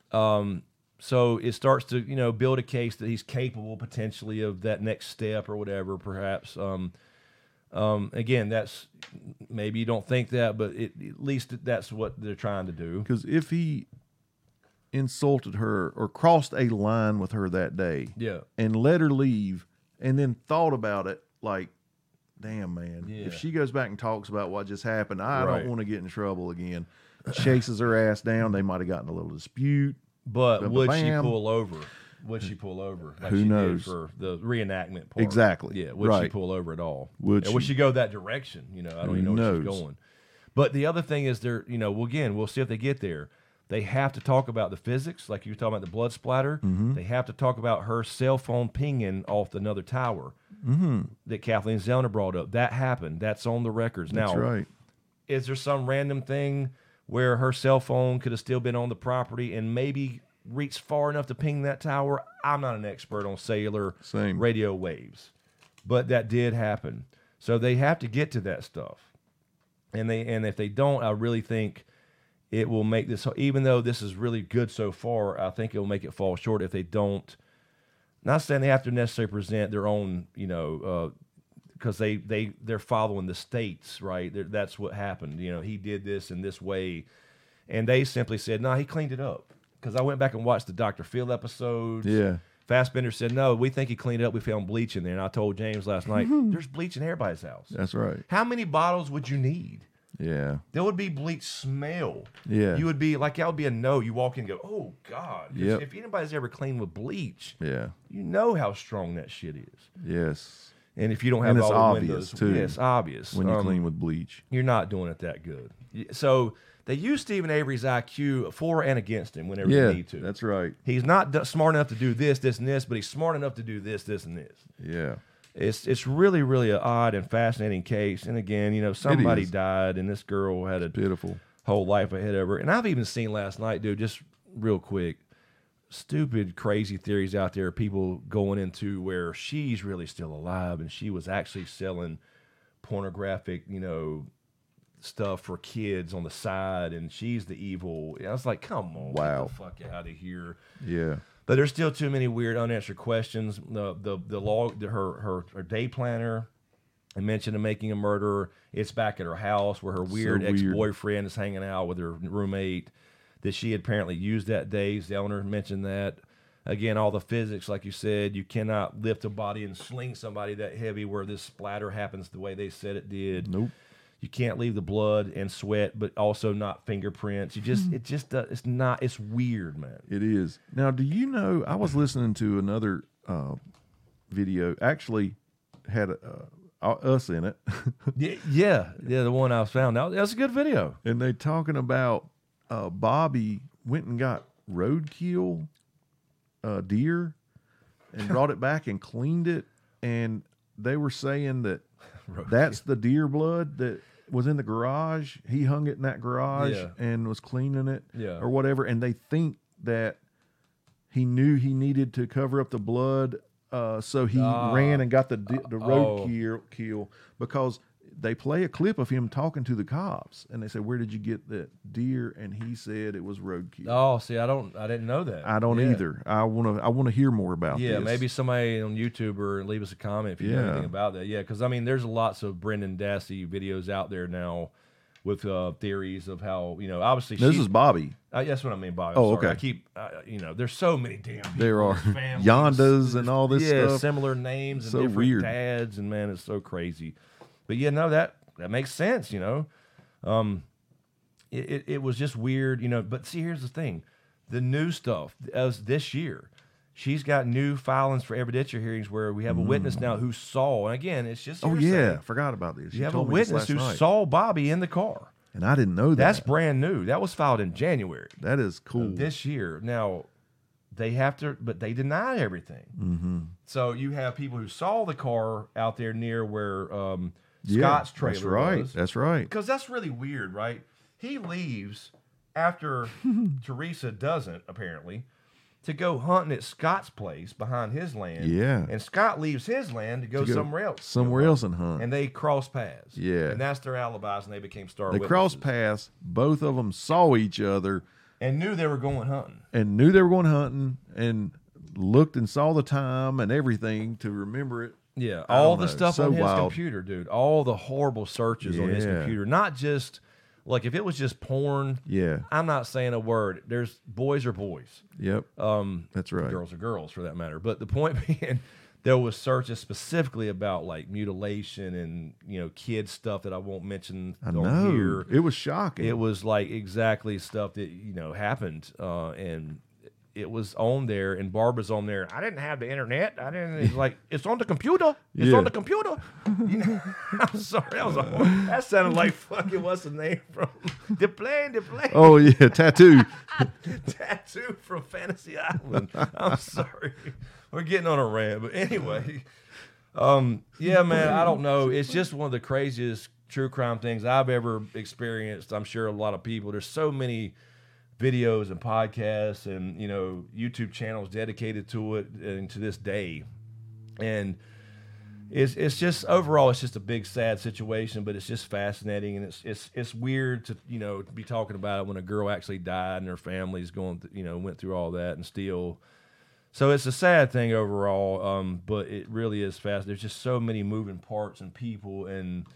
So it starts to, you know, build a case that he's capable potentially of that next step or whatever, perhaps. Um, um, again, that's maybe you don't think that, but it, at least that's what they're trying to do. Because if he insulted her or crossed a line with her that day Yeah. and let her leave and then thought about it like, damn, man, Yeah. if she goes back and talks about what just happened, I Right. don't want to get in trouble again. Chases her ass down. They might have gotten a little dispute. But Bam, would she bam. pull over? Would she pull over? Like Who she knows? did for the reenactment part. Exactly. Yeah. Would she Right. pull over at all? Would And would she? she go that direction? You know, I don't Who even know where she's knows? going. But the other thing is, they're, you know, well, again, we'll see if they get there. They have to talk about the physics, like you were talking about the blood splatter. Mm-hmm. They have to talk about her cell phone pinging off another tower Mm-hmm. that Kathleen Zellner brought up. That happened. That's on the records. That's now, right. is there some random thing where her cell phone could have still been on the property and maybe reached far enough to ping that tower? I'm not an expert on cellular Same. radio waves, but that did happen. So they have to get to that stuff. And they and if they don't, I really think it will make this, even though this is really good so far, I think it will make it fall short if they don't. Not saying they have to necessarily present their own, you know, because they they they're following the states, right? They're, that's what happened. You know, he did this in this way, and they simply said, "No, nah, he cleaned it up." Because I went back and watched the Doctor Phil episodes. Yeah. Fassbender said, "No, we think he cleaned it up. We found bleach in there." And I told James last night, "There's bleach in everybody's house." That's right. How many bottles would you need? Yeah. There would be bleach smell. Yeah. You would be like, that would be a no. You walk in and go, "Oh, God." 'Cause Yep. if anybody's ever cleaned with bleach, Yeah. you know how strong that shit is. Yes. And if you don't have And it's all the obvious, windows, too, yeah, it's obvious. When you Um, clean with bleach. you're not doing it that good. Y- So they use Stephen Avery's I Q for and against him whenever Yeah. they need to. That's right. He's not d- smart enough to do this, this, and this, but he's smart enough to do this, this, and this. Yeah. It's it's really, really an odd and fascinating case. And again, you know, somebody is. died, and this girl had a Pitiful. whole life ahead of her. And I've even seen last night, dude, just real quick, stupid, crazy theories out there, people going into where she's really still alive and she was actually selling pornographic, you know, stuff for kids on the side, and she's the evil. I was like, come on, Wow. get the fuck out of here. Yeah. But there's still too many weird unanswered questions. The the the log, the, her her her day planner, I mentioned of making a murderer. It's back at her house where her weird weird. ex boyfriend is hanging out with her roommate that she had apparently used that day. The owner mentioned that. Again, all the physics, like you said, you cannot lift a body and sling somebody that heavy where this splatter happens the way they said it did. Nope. You can't leave the blood and sweat, but also not fingerprints. You just, it just, uh, it's not, it's weird, man. It is. Now, do you know, I was listening to another uh, video, actually had uh, us in it, Yeah, yeah, yeah. The one I found out, that's a good video. and they talking about uh, Bobby went and got roadkill uh, deer and brought it back and cleaned it, and they were saying that that's the deer blood that was in the garage. He hung it in that garage Yeah. and was cleaning it Yeah. or whatever. And they think that he knew he needed to cover up the blood. Uh, so he Ah. ran and got the di- the Oh. roadkill kill because they play a clip of him talking to the cops, and they said, "Where did you get that deer?" And he said it was roadkill. Oh, see, I don't, I didn't know that. I don't Yeah. either. I want to. I want to hear more about Yeah, this. maybe somebody on YouTube or leave us a comment if you know Yeah. anything about that. Yeah, because I mean, there's lots of Brendan Dassey videos out there now with uh, theories of how, you know, obviously This she, is Bobby. uh, that's what I mean, Bobby. I'm Oh, sorry. okay. I keep, uh, you know, there's so many damn people. There are there's families, Yondas and all this yeah, stuff. similar names and So different weird. dads, and man, it's so crazy. But yeah, no, that that makes sense, you know. Um, it, it it was just weird, you know. But see, here's the thing: the new stuff as this year, she's got new filings for evidentiary hearings where we have a witness now who saw. And again, it's just Oh hearsay. yeah, forgot about this. You You have a told me this witness last who night. saw Bobby in the car. and I didn't know that. That's brand new. That was filed in January that is cool. of this year. Now, they have to, but they deny everything. mm-hmm. So you have people who saw the car out there near where um, Yeah, Scott's trailer That's right. was. That's right. Because that's really weird, right? He leaves after Teresa doesn't, apparently, to go hunting at Scott's place behind his land. Yeah. And Scott leaves his land to go, To go somewhere else. Somewhere else and hunt. And they cross paths. Yeah. And that's their alibis, and they became star They witnesses. crossed paths. Both of them saw each other And knew they were going hunting. and knew they were going hunting and looked and saw the time and everything to remember it. Yeah, I all don't the know. stuff So on his wild. computer, dude. All the horrible searches on his Yeah. computer. Not just, like, if it was just porn, Yeah. I'm not saying a word. There's boys are boys. Yep. Um, That's right. Girls are girls, for that matter. But the point being, there was searches specifically about, like, mutilation and, you know, kid stuff that I won't mention I on know. here. It was shocking. It was, like, exactly stuff that, you know, happened. Uh, and it was on there, and Barbara's on there. I didn't have the internet. I didn't. It's like, it's on the computer. It's Yeah. on the computer. You know, I'm sorry. That was a, that sounded like fucking what's the name from the plane, the plane. Oh yeah, tattoo. Tattoo from Fantasy Island. I'm sorry. We're getting on a rant, but anyway. Um, yeah, man, I don't know. It's just one of the craziest true crime things I've ever experienced. I'm sure a lot of people. There's so many videos and podcasts and, you know, YouTube channels dedicated to it, and to this day. And it's it's just overall it's just a big sad situation, but it's just fascinating, and it's it's it's weird to, you know, to be talking about it when a girl actually died and her family's going th- you know, went through all that, and still. So it's a sad thing overall, um, but it really is fast. There's just so many moving parts and people, and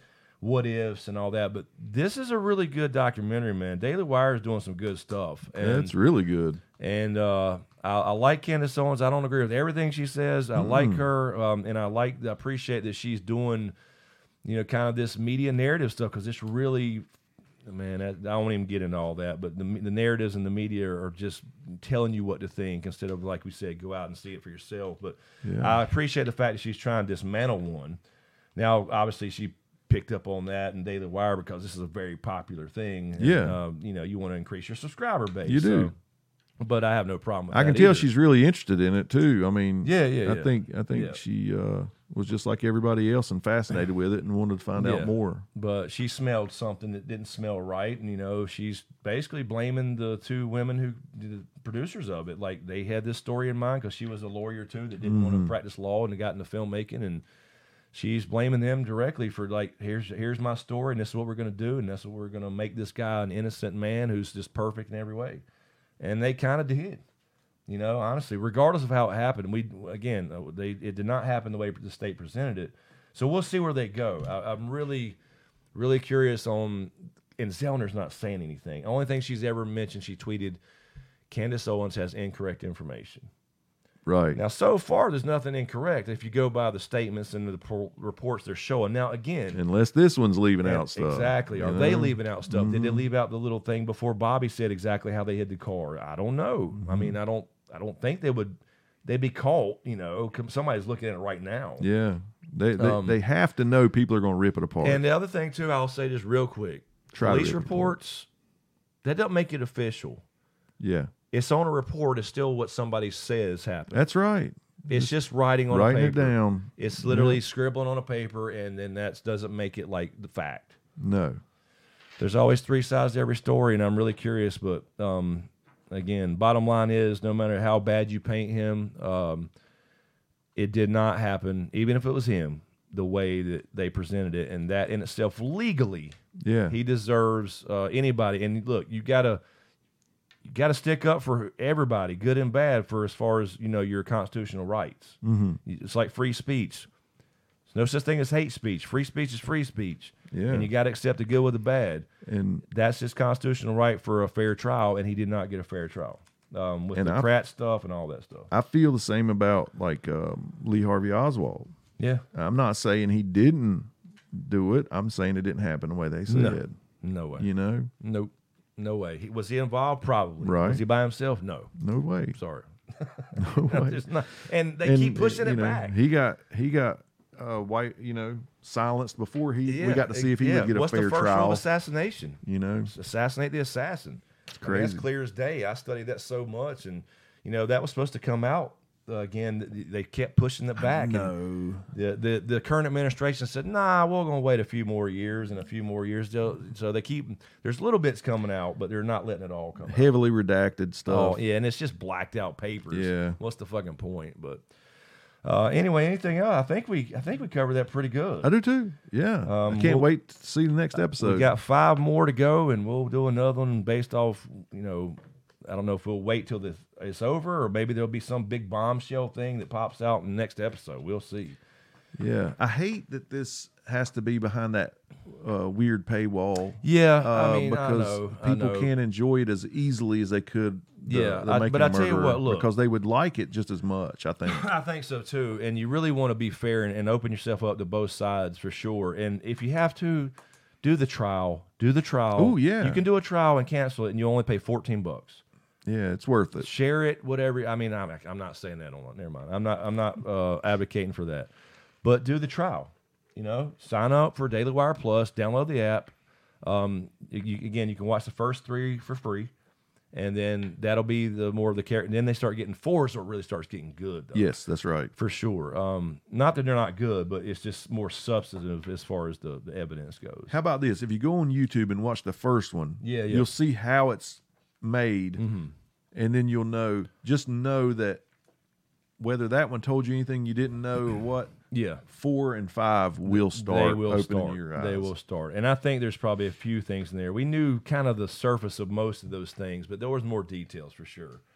what ifs and all that. But this is a really good documentary, man. Daily Wire is doing some good stuff. And, That's really good. And uh, I, I like Candace Owens. I don't agree with everything she says. I mm. like her, um, and I like, I appreciate that she's doing, you know, kind of this media narrative stuff, because it's really, man, I, I won't even get into all that. But the the narratives in the media are just telling you what to think instead of, like we said, go out and see it for yourself. But Yeah. I appreciate the fact that she's trying to dismantle one. Now, obviously, she picked up on that in Daily Wire because this is a very popular thing. And, Yeah. um, you know, you want to increase your subscriber base. You do. So, but I have no problem with I that can tell either. she's really interested in it too. I mean, Yeah, yeah, I yeah. think I think Yeah. she uh, was just like everybody else and fascinated with it and wanted to find Yeah. out more. But she smelled something that didn't smell right, and you know, she's basically blaming the two women who, the producers of it, like they had this story in mind because she was a lawyer too that didn't want to practice law and got into filmmaking, and she's blaming them directly for, like, here's here's my story, and this is what we're going to do, and that's what we're going to make this guy an innocent man who's just perfect in every way. And they kind of did, you know, honestly, regardless of how it happened. We again, uh, they it did not happen the way the state presented it. So we'll see where they go. I, I'm really, really curious on. And Zellner's not saying anything. Only thing she's ever mentioned, she tweeted, Candace Owens has incorrect information. Right. Now, so far, there's nothing incorrect if you go by the statements and the po- reports they're showing. Now, again, Unless this one's leaving and- out stuff. exactly. you Are know? they leaving out stuff? Did they Mm-hmm. leave out the little thing before Bobby said exactly how they hid the car? I don't know. Mm-hmm. I mean, I don't. I don't think they would. They'd be caught. You know, com- somebody's looking at it right now. Yeah. They they, Um, they have to know people are going to rip it apart. And the other thing too, I'll say just real quick: Try to police rip it apart. reports, that doesn't make it official. yeah. It's on a report. It's still what somebody says happened. That's right. It's just writing on Writing a it paper. down. It's literally scribbling on a paper, and then that doesn't make it like the fact. No. There's always three sides to every story, and I'm really curious. But um, again, bottom line is, no matter how bad you paint him, um, it did not happen, even if it was him, the way that they presented it, and that in itself, legally, Yeah. he deserves uh, anybody. And look, you gotta you gotta stick up for everybody, good and bad, for as far as you know your constitutional rights. Mm-hmm. It's like free speech. There's no such thing as hate speech. Free speech is free speech. Yeah. And you got to accept the good with the bad. And That's his constitutional right for a fair trial, and he did not get a fair trial um, with And the I- Pratt stuff and all that stuff. I feel the same about like um, Lee Harvey Oswald. Yeah. I'm not saying he didn't do it. I'm saying it didn't happen the way they said. No. No way. You know? Nope. No way. He, was he involved? Probably. Right. Was he by himself? No. No way. Sorry. No way. There's not, and they And, keep pushing you it know, back. He got he got uh, white, you know, silenced before he Yeah, we got to see if he yeah. would get a What's fair the first rule trial. of assassination? You know? Assassinate the assassin. It's crazy. that's clear as day. I studied that so much, and you know that was supposed to come out uh, again. th- They kept pushing it back. and No. The, the the current administration said, "Nah, we're going to wait a few more years and a few more years." They'll- So they keep. There's little bits coming out, but they're not letting it all come out. Heavily redacted stuff. Oh yeah, and it's just blacked out papers. Yeah. What's the fucking point? But uh, anyway, anything else? I think we I think we covered that pretty good. I do too. Yeah. Um, I can't we'll- wait to see the next episode. We got five more to go, and we'll do another one based off, you know, I don't know if we'll wait till this, it's over, or maybe there'll be some big bombshell thing that pops out in the next episode. We'll see. Yeah. I hate that this has to be behind that uh, weird paywall. Yeah, uh, I mean, I because know, I people know. can't enjoy it as easily as they could. The, Yeah, the I- Making but a I tell you Murderer, what, look. because they would like it just as much. I think. I think so too, and you really want to be fair and, and open yourself up to both sides for sure. And if you have to, do the trial. Do the trial. Ooh, yeah. You can do a trial and cancel it, and you only pay fourteen bucks. Yeah, it's worth it. Share it, whatever. I mean, I'm, I'm not saying that on. Never mind. I'm not. I'm not uh, advocating for that. But do the trial. You know, sign up for Daily Wire Plus. Download the app. Um, you, again, you can watch the first three for free, and then that'll be the more of the character. Then they start getting four, so it really starts getting good. Though, Yes, that's right. for sure. Um, not that they're not good, but it's just more substantive as far as the, the evidence goes. How about this? If you go on YouTube and watch the first one, Yeah, yeah. you'll see how it's made, Mm-hmm. and then you'll know. Just know that whether that one told you anything you didn't know or what, Yeah. four and five will start They will opening start. your eyes. They will start. And I think there's probably a few things in there. We knew kind of the surface of most of those things, but there was more details for sure.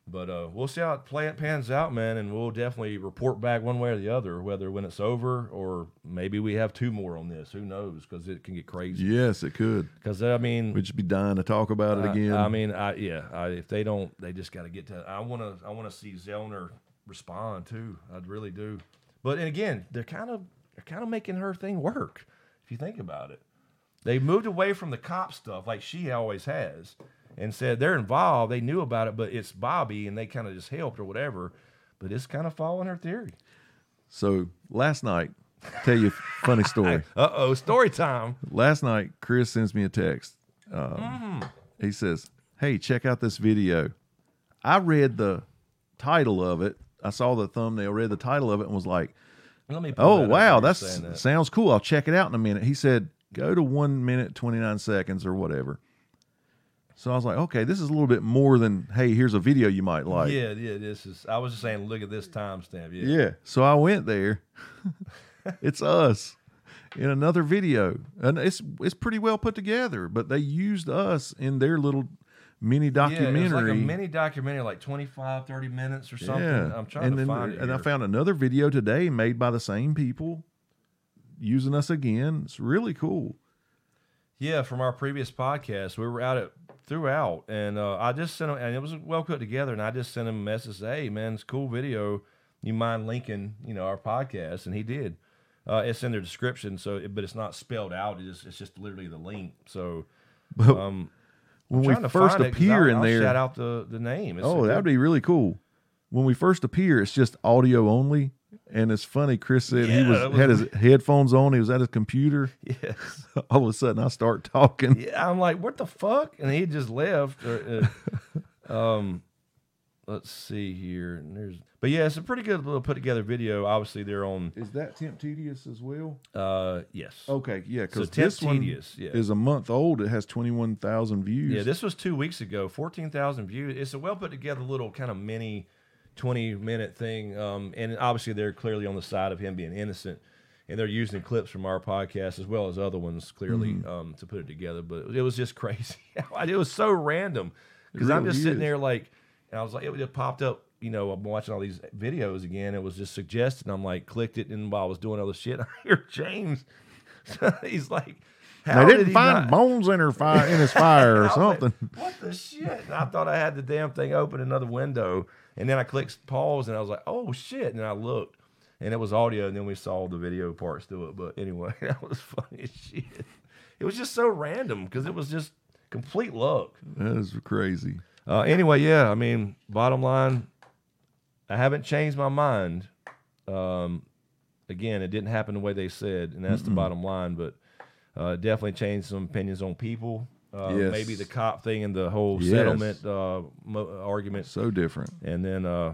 But uh, we'll see how it play it pans out, man, and we'll definitely report back one way or the other, whether when it's over or maybe we have two more on this. Who knows? Because it can get crazy. Yes, it could. Because I mean, We'd just be dying to talk about it I- again. I, mean, I yeah. I, if they don't, they just got to get to. I want to. I want to see Zellner respond too. I really do. But and again, they're kind of they're kind of making her thing work. If you think about it, they moved away from the cop stuff like she always has, and said they're involved. They knew about it, but it's Bobby, and they kind of just helped or whatever. But it's kind of following her theory. So last night, tell you a funny story. Uh oh, story time. Last night, Chris sends me a text. Um, Mm-hmm. He says, "Hey, check out this video." I read the title of it. I saw the thumbnail, read the title of it, and was like, Let me. pull "Oh that up wow, while you're that's saying that. sounds cool. I'll check it out in a minute." He said, "Go to one minute twenty nine seconds or whatever." So I was like, "Okay, this is a little bit more than hey, here's a video you might like." Yeah, yeah. This is. I was just saying, look at this timestamp. Yeah. Yeah. So I went there. It's us in another video, and it's it's pretty well put together. But they used us in their little mini documentary. Yeah, it was like a mini documentary, like twenty-five, thirty minutes or something. Yeah. I'm trying and to then, find it. And I here. found another video today made by the same people using us again. It's really cool. Yeah, from our previous podcast, we were out at throughout, and uh, I just sent him, and it was well put together. And I just sent him a message, "Hey, man, it's a cool video. You mind linking, you know, our podcast?" And he did. Uh, it's in their description, so it, but it's not spelled out. It's just, it's just literally the link. So, But um, when I'm we trying to first find it 'cause appear I'll, in I'll there, shout out the the name. It's a oh, good- that would be really cool. When we first appear, it's just audio only. And it's funny, Chris said he Yeah, was, that was had his headphones on. He was at his computer. yes. All of a sudden, I start talking. Yeah, I'm like, what the fuck? And he just left. Uh, uh, um, let's see here. And there's, but yeah, it's a pretty good little put together video. Obviously, they're on. Is that Temp Tedious as well? Uh, yes. Okay, yeah, because Temp this one Tedious, yeah. is a month old. It has twenty-one thousand views. Yeah, this was two weeks ago. Fourteen thousand views. It's a well put together little kind of mini twenty minute thing. Um, and obviously they're clearly on the side of him being innocent, and they're using clips from our podcast as well as other ones clearly Mm-hmm. um, to put it together. But it was just crazy. It was so random because I'm really just sitting is. there like, and I was like, it just popped up. You know, I'm watching all these videos again. It was just suggested. I'm like, clicked it, and while I was doing other shit, I hear James. He's like, how They did didn't he find not- bones in her fire in his fire or I was like, something. what the shit? And I thought I had the damn thing open, another window. And then I clicked pause, and I was like, oh, shit. And then I looked, and it was audio, and then we saw the video parts to it. But anyway, that was funny as shit. It was just so random because it was just complete luck. That is crazy. Uh, anyway, yeah, I mean, bottom line, I haven't changed my mind. Um, again, it didn't happen the way they said, and that's the bottom line. But uh, it definitely changed some opinions on people. Uh, Yes. Maybe the cop thing and the whole Yes. settlement uh, mo- argument. So different. And then, uh,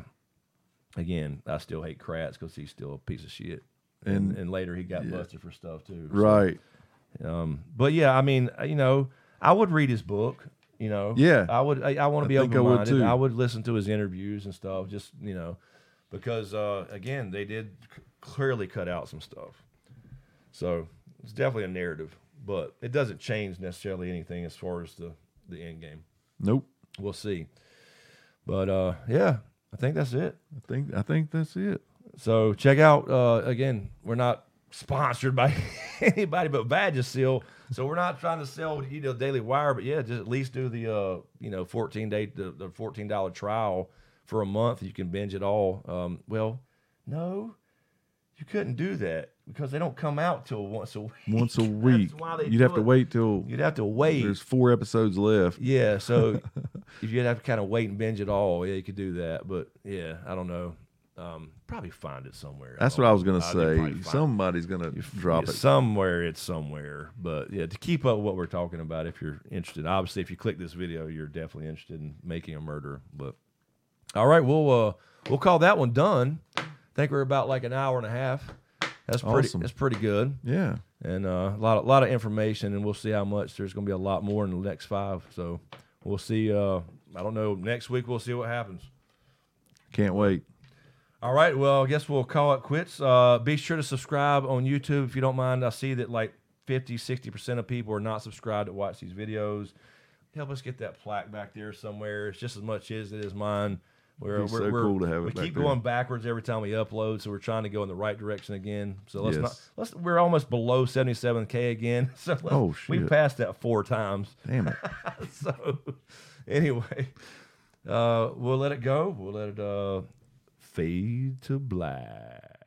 again, I still hate Kratz because he's still a piece of shit. And And- and later he got yeah. busted for stuff too. So, Right. um, but yeah, I mean, you know, I would read his book. You know, Yeah. I would. I, I want I to be think I open would, minded. too. I would listen to his interviews and stuff. Just you know, because uh, again, they did c- clearly cut out some stuff. So it's definitely a narrative, but it doesn't change necessarily anything as far as the the end game. Nope. We'll see. But uh, yeah, I think that's it. I think I think that's it. So check out uh, again. We're not sponsored by anybody but Vagisil, so we're not trying to sell you know Daily Wire, but yeah, just at least do the uh, you know fourteen day the, the fourteen dollar trial for a month. You can binge it all. Um, well, no, you couldn't do that because they don't come out till once a week. Once a week. That's why they You'd do have to it. wait till You'd have to wait. there's four episodes left. Yeah, so if you'd have to kind of wait and binge it all, yeah, you could do that. But yeah, I don't know. Um, probably find it somewhere. That's don't what I know. was gonna Uh, you'd probably say. find- Somebody's gonna drop yeah, it. somewhere. It's somewhere. But yeah, to keep up with what we're talking about, if you're interested, obviously, if you click this video, you're definitely interested in making a murder. But all right, we'll uh, we'll call that one done. I think we're about like an hour and a half. That's pretty. Awesome. That's pretty good. Yeah. And uh, a lot, of, lot of information, and we'll see how much. There's going to be a lot more in the next five. So we'll see. Uh, I don't know. Next week we'll see what happens. Can't wait. All right. Well, I guess we'll call it quits. Uh, be sure to subscribe on YouTube if you don't mind. I see that like fifty, sixty percent of people are not subscribed to watch these videos. Help us get that plaque back there somewhere. It's just as much as it is mine. We're, Be we're, so we're, cool to have it we back keep there. going backwards every time we upload, so we're trying to go in the right direction again. So let's Yes. not. Let's. We're almost below seventy-seven K again. So let's, Oh, we shit. passed that four times. Damn it. So anyway, uh, we'll let it go. We'll let it uh, fade to black.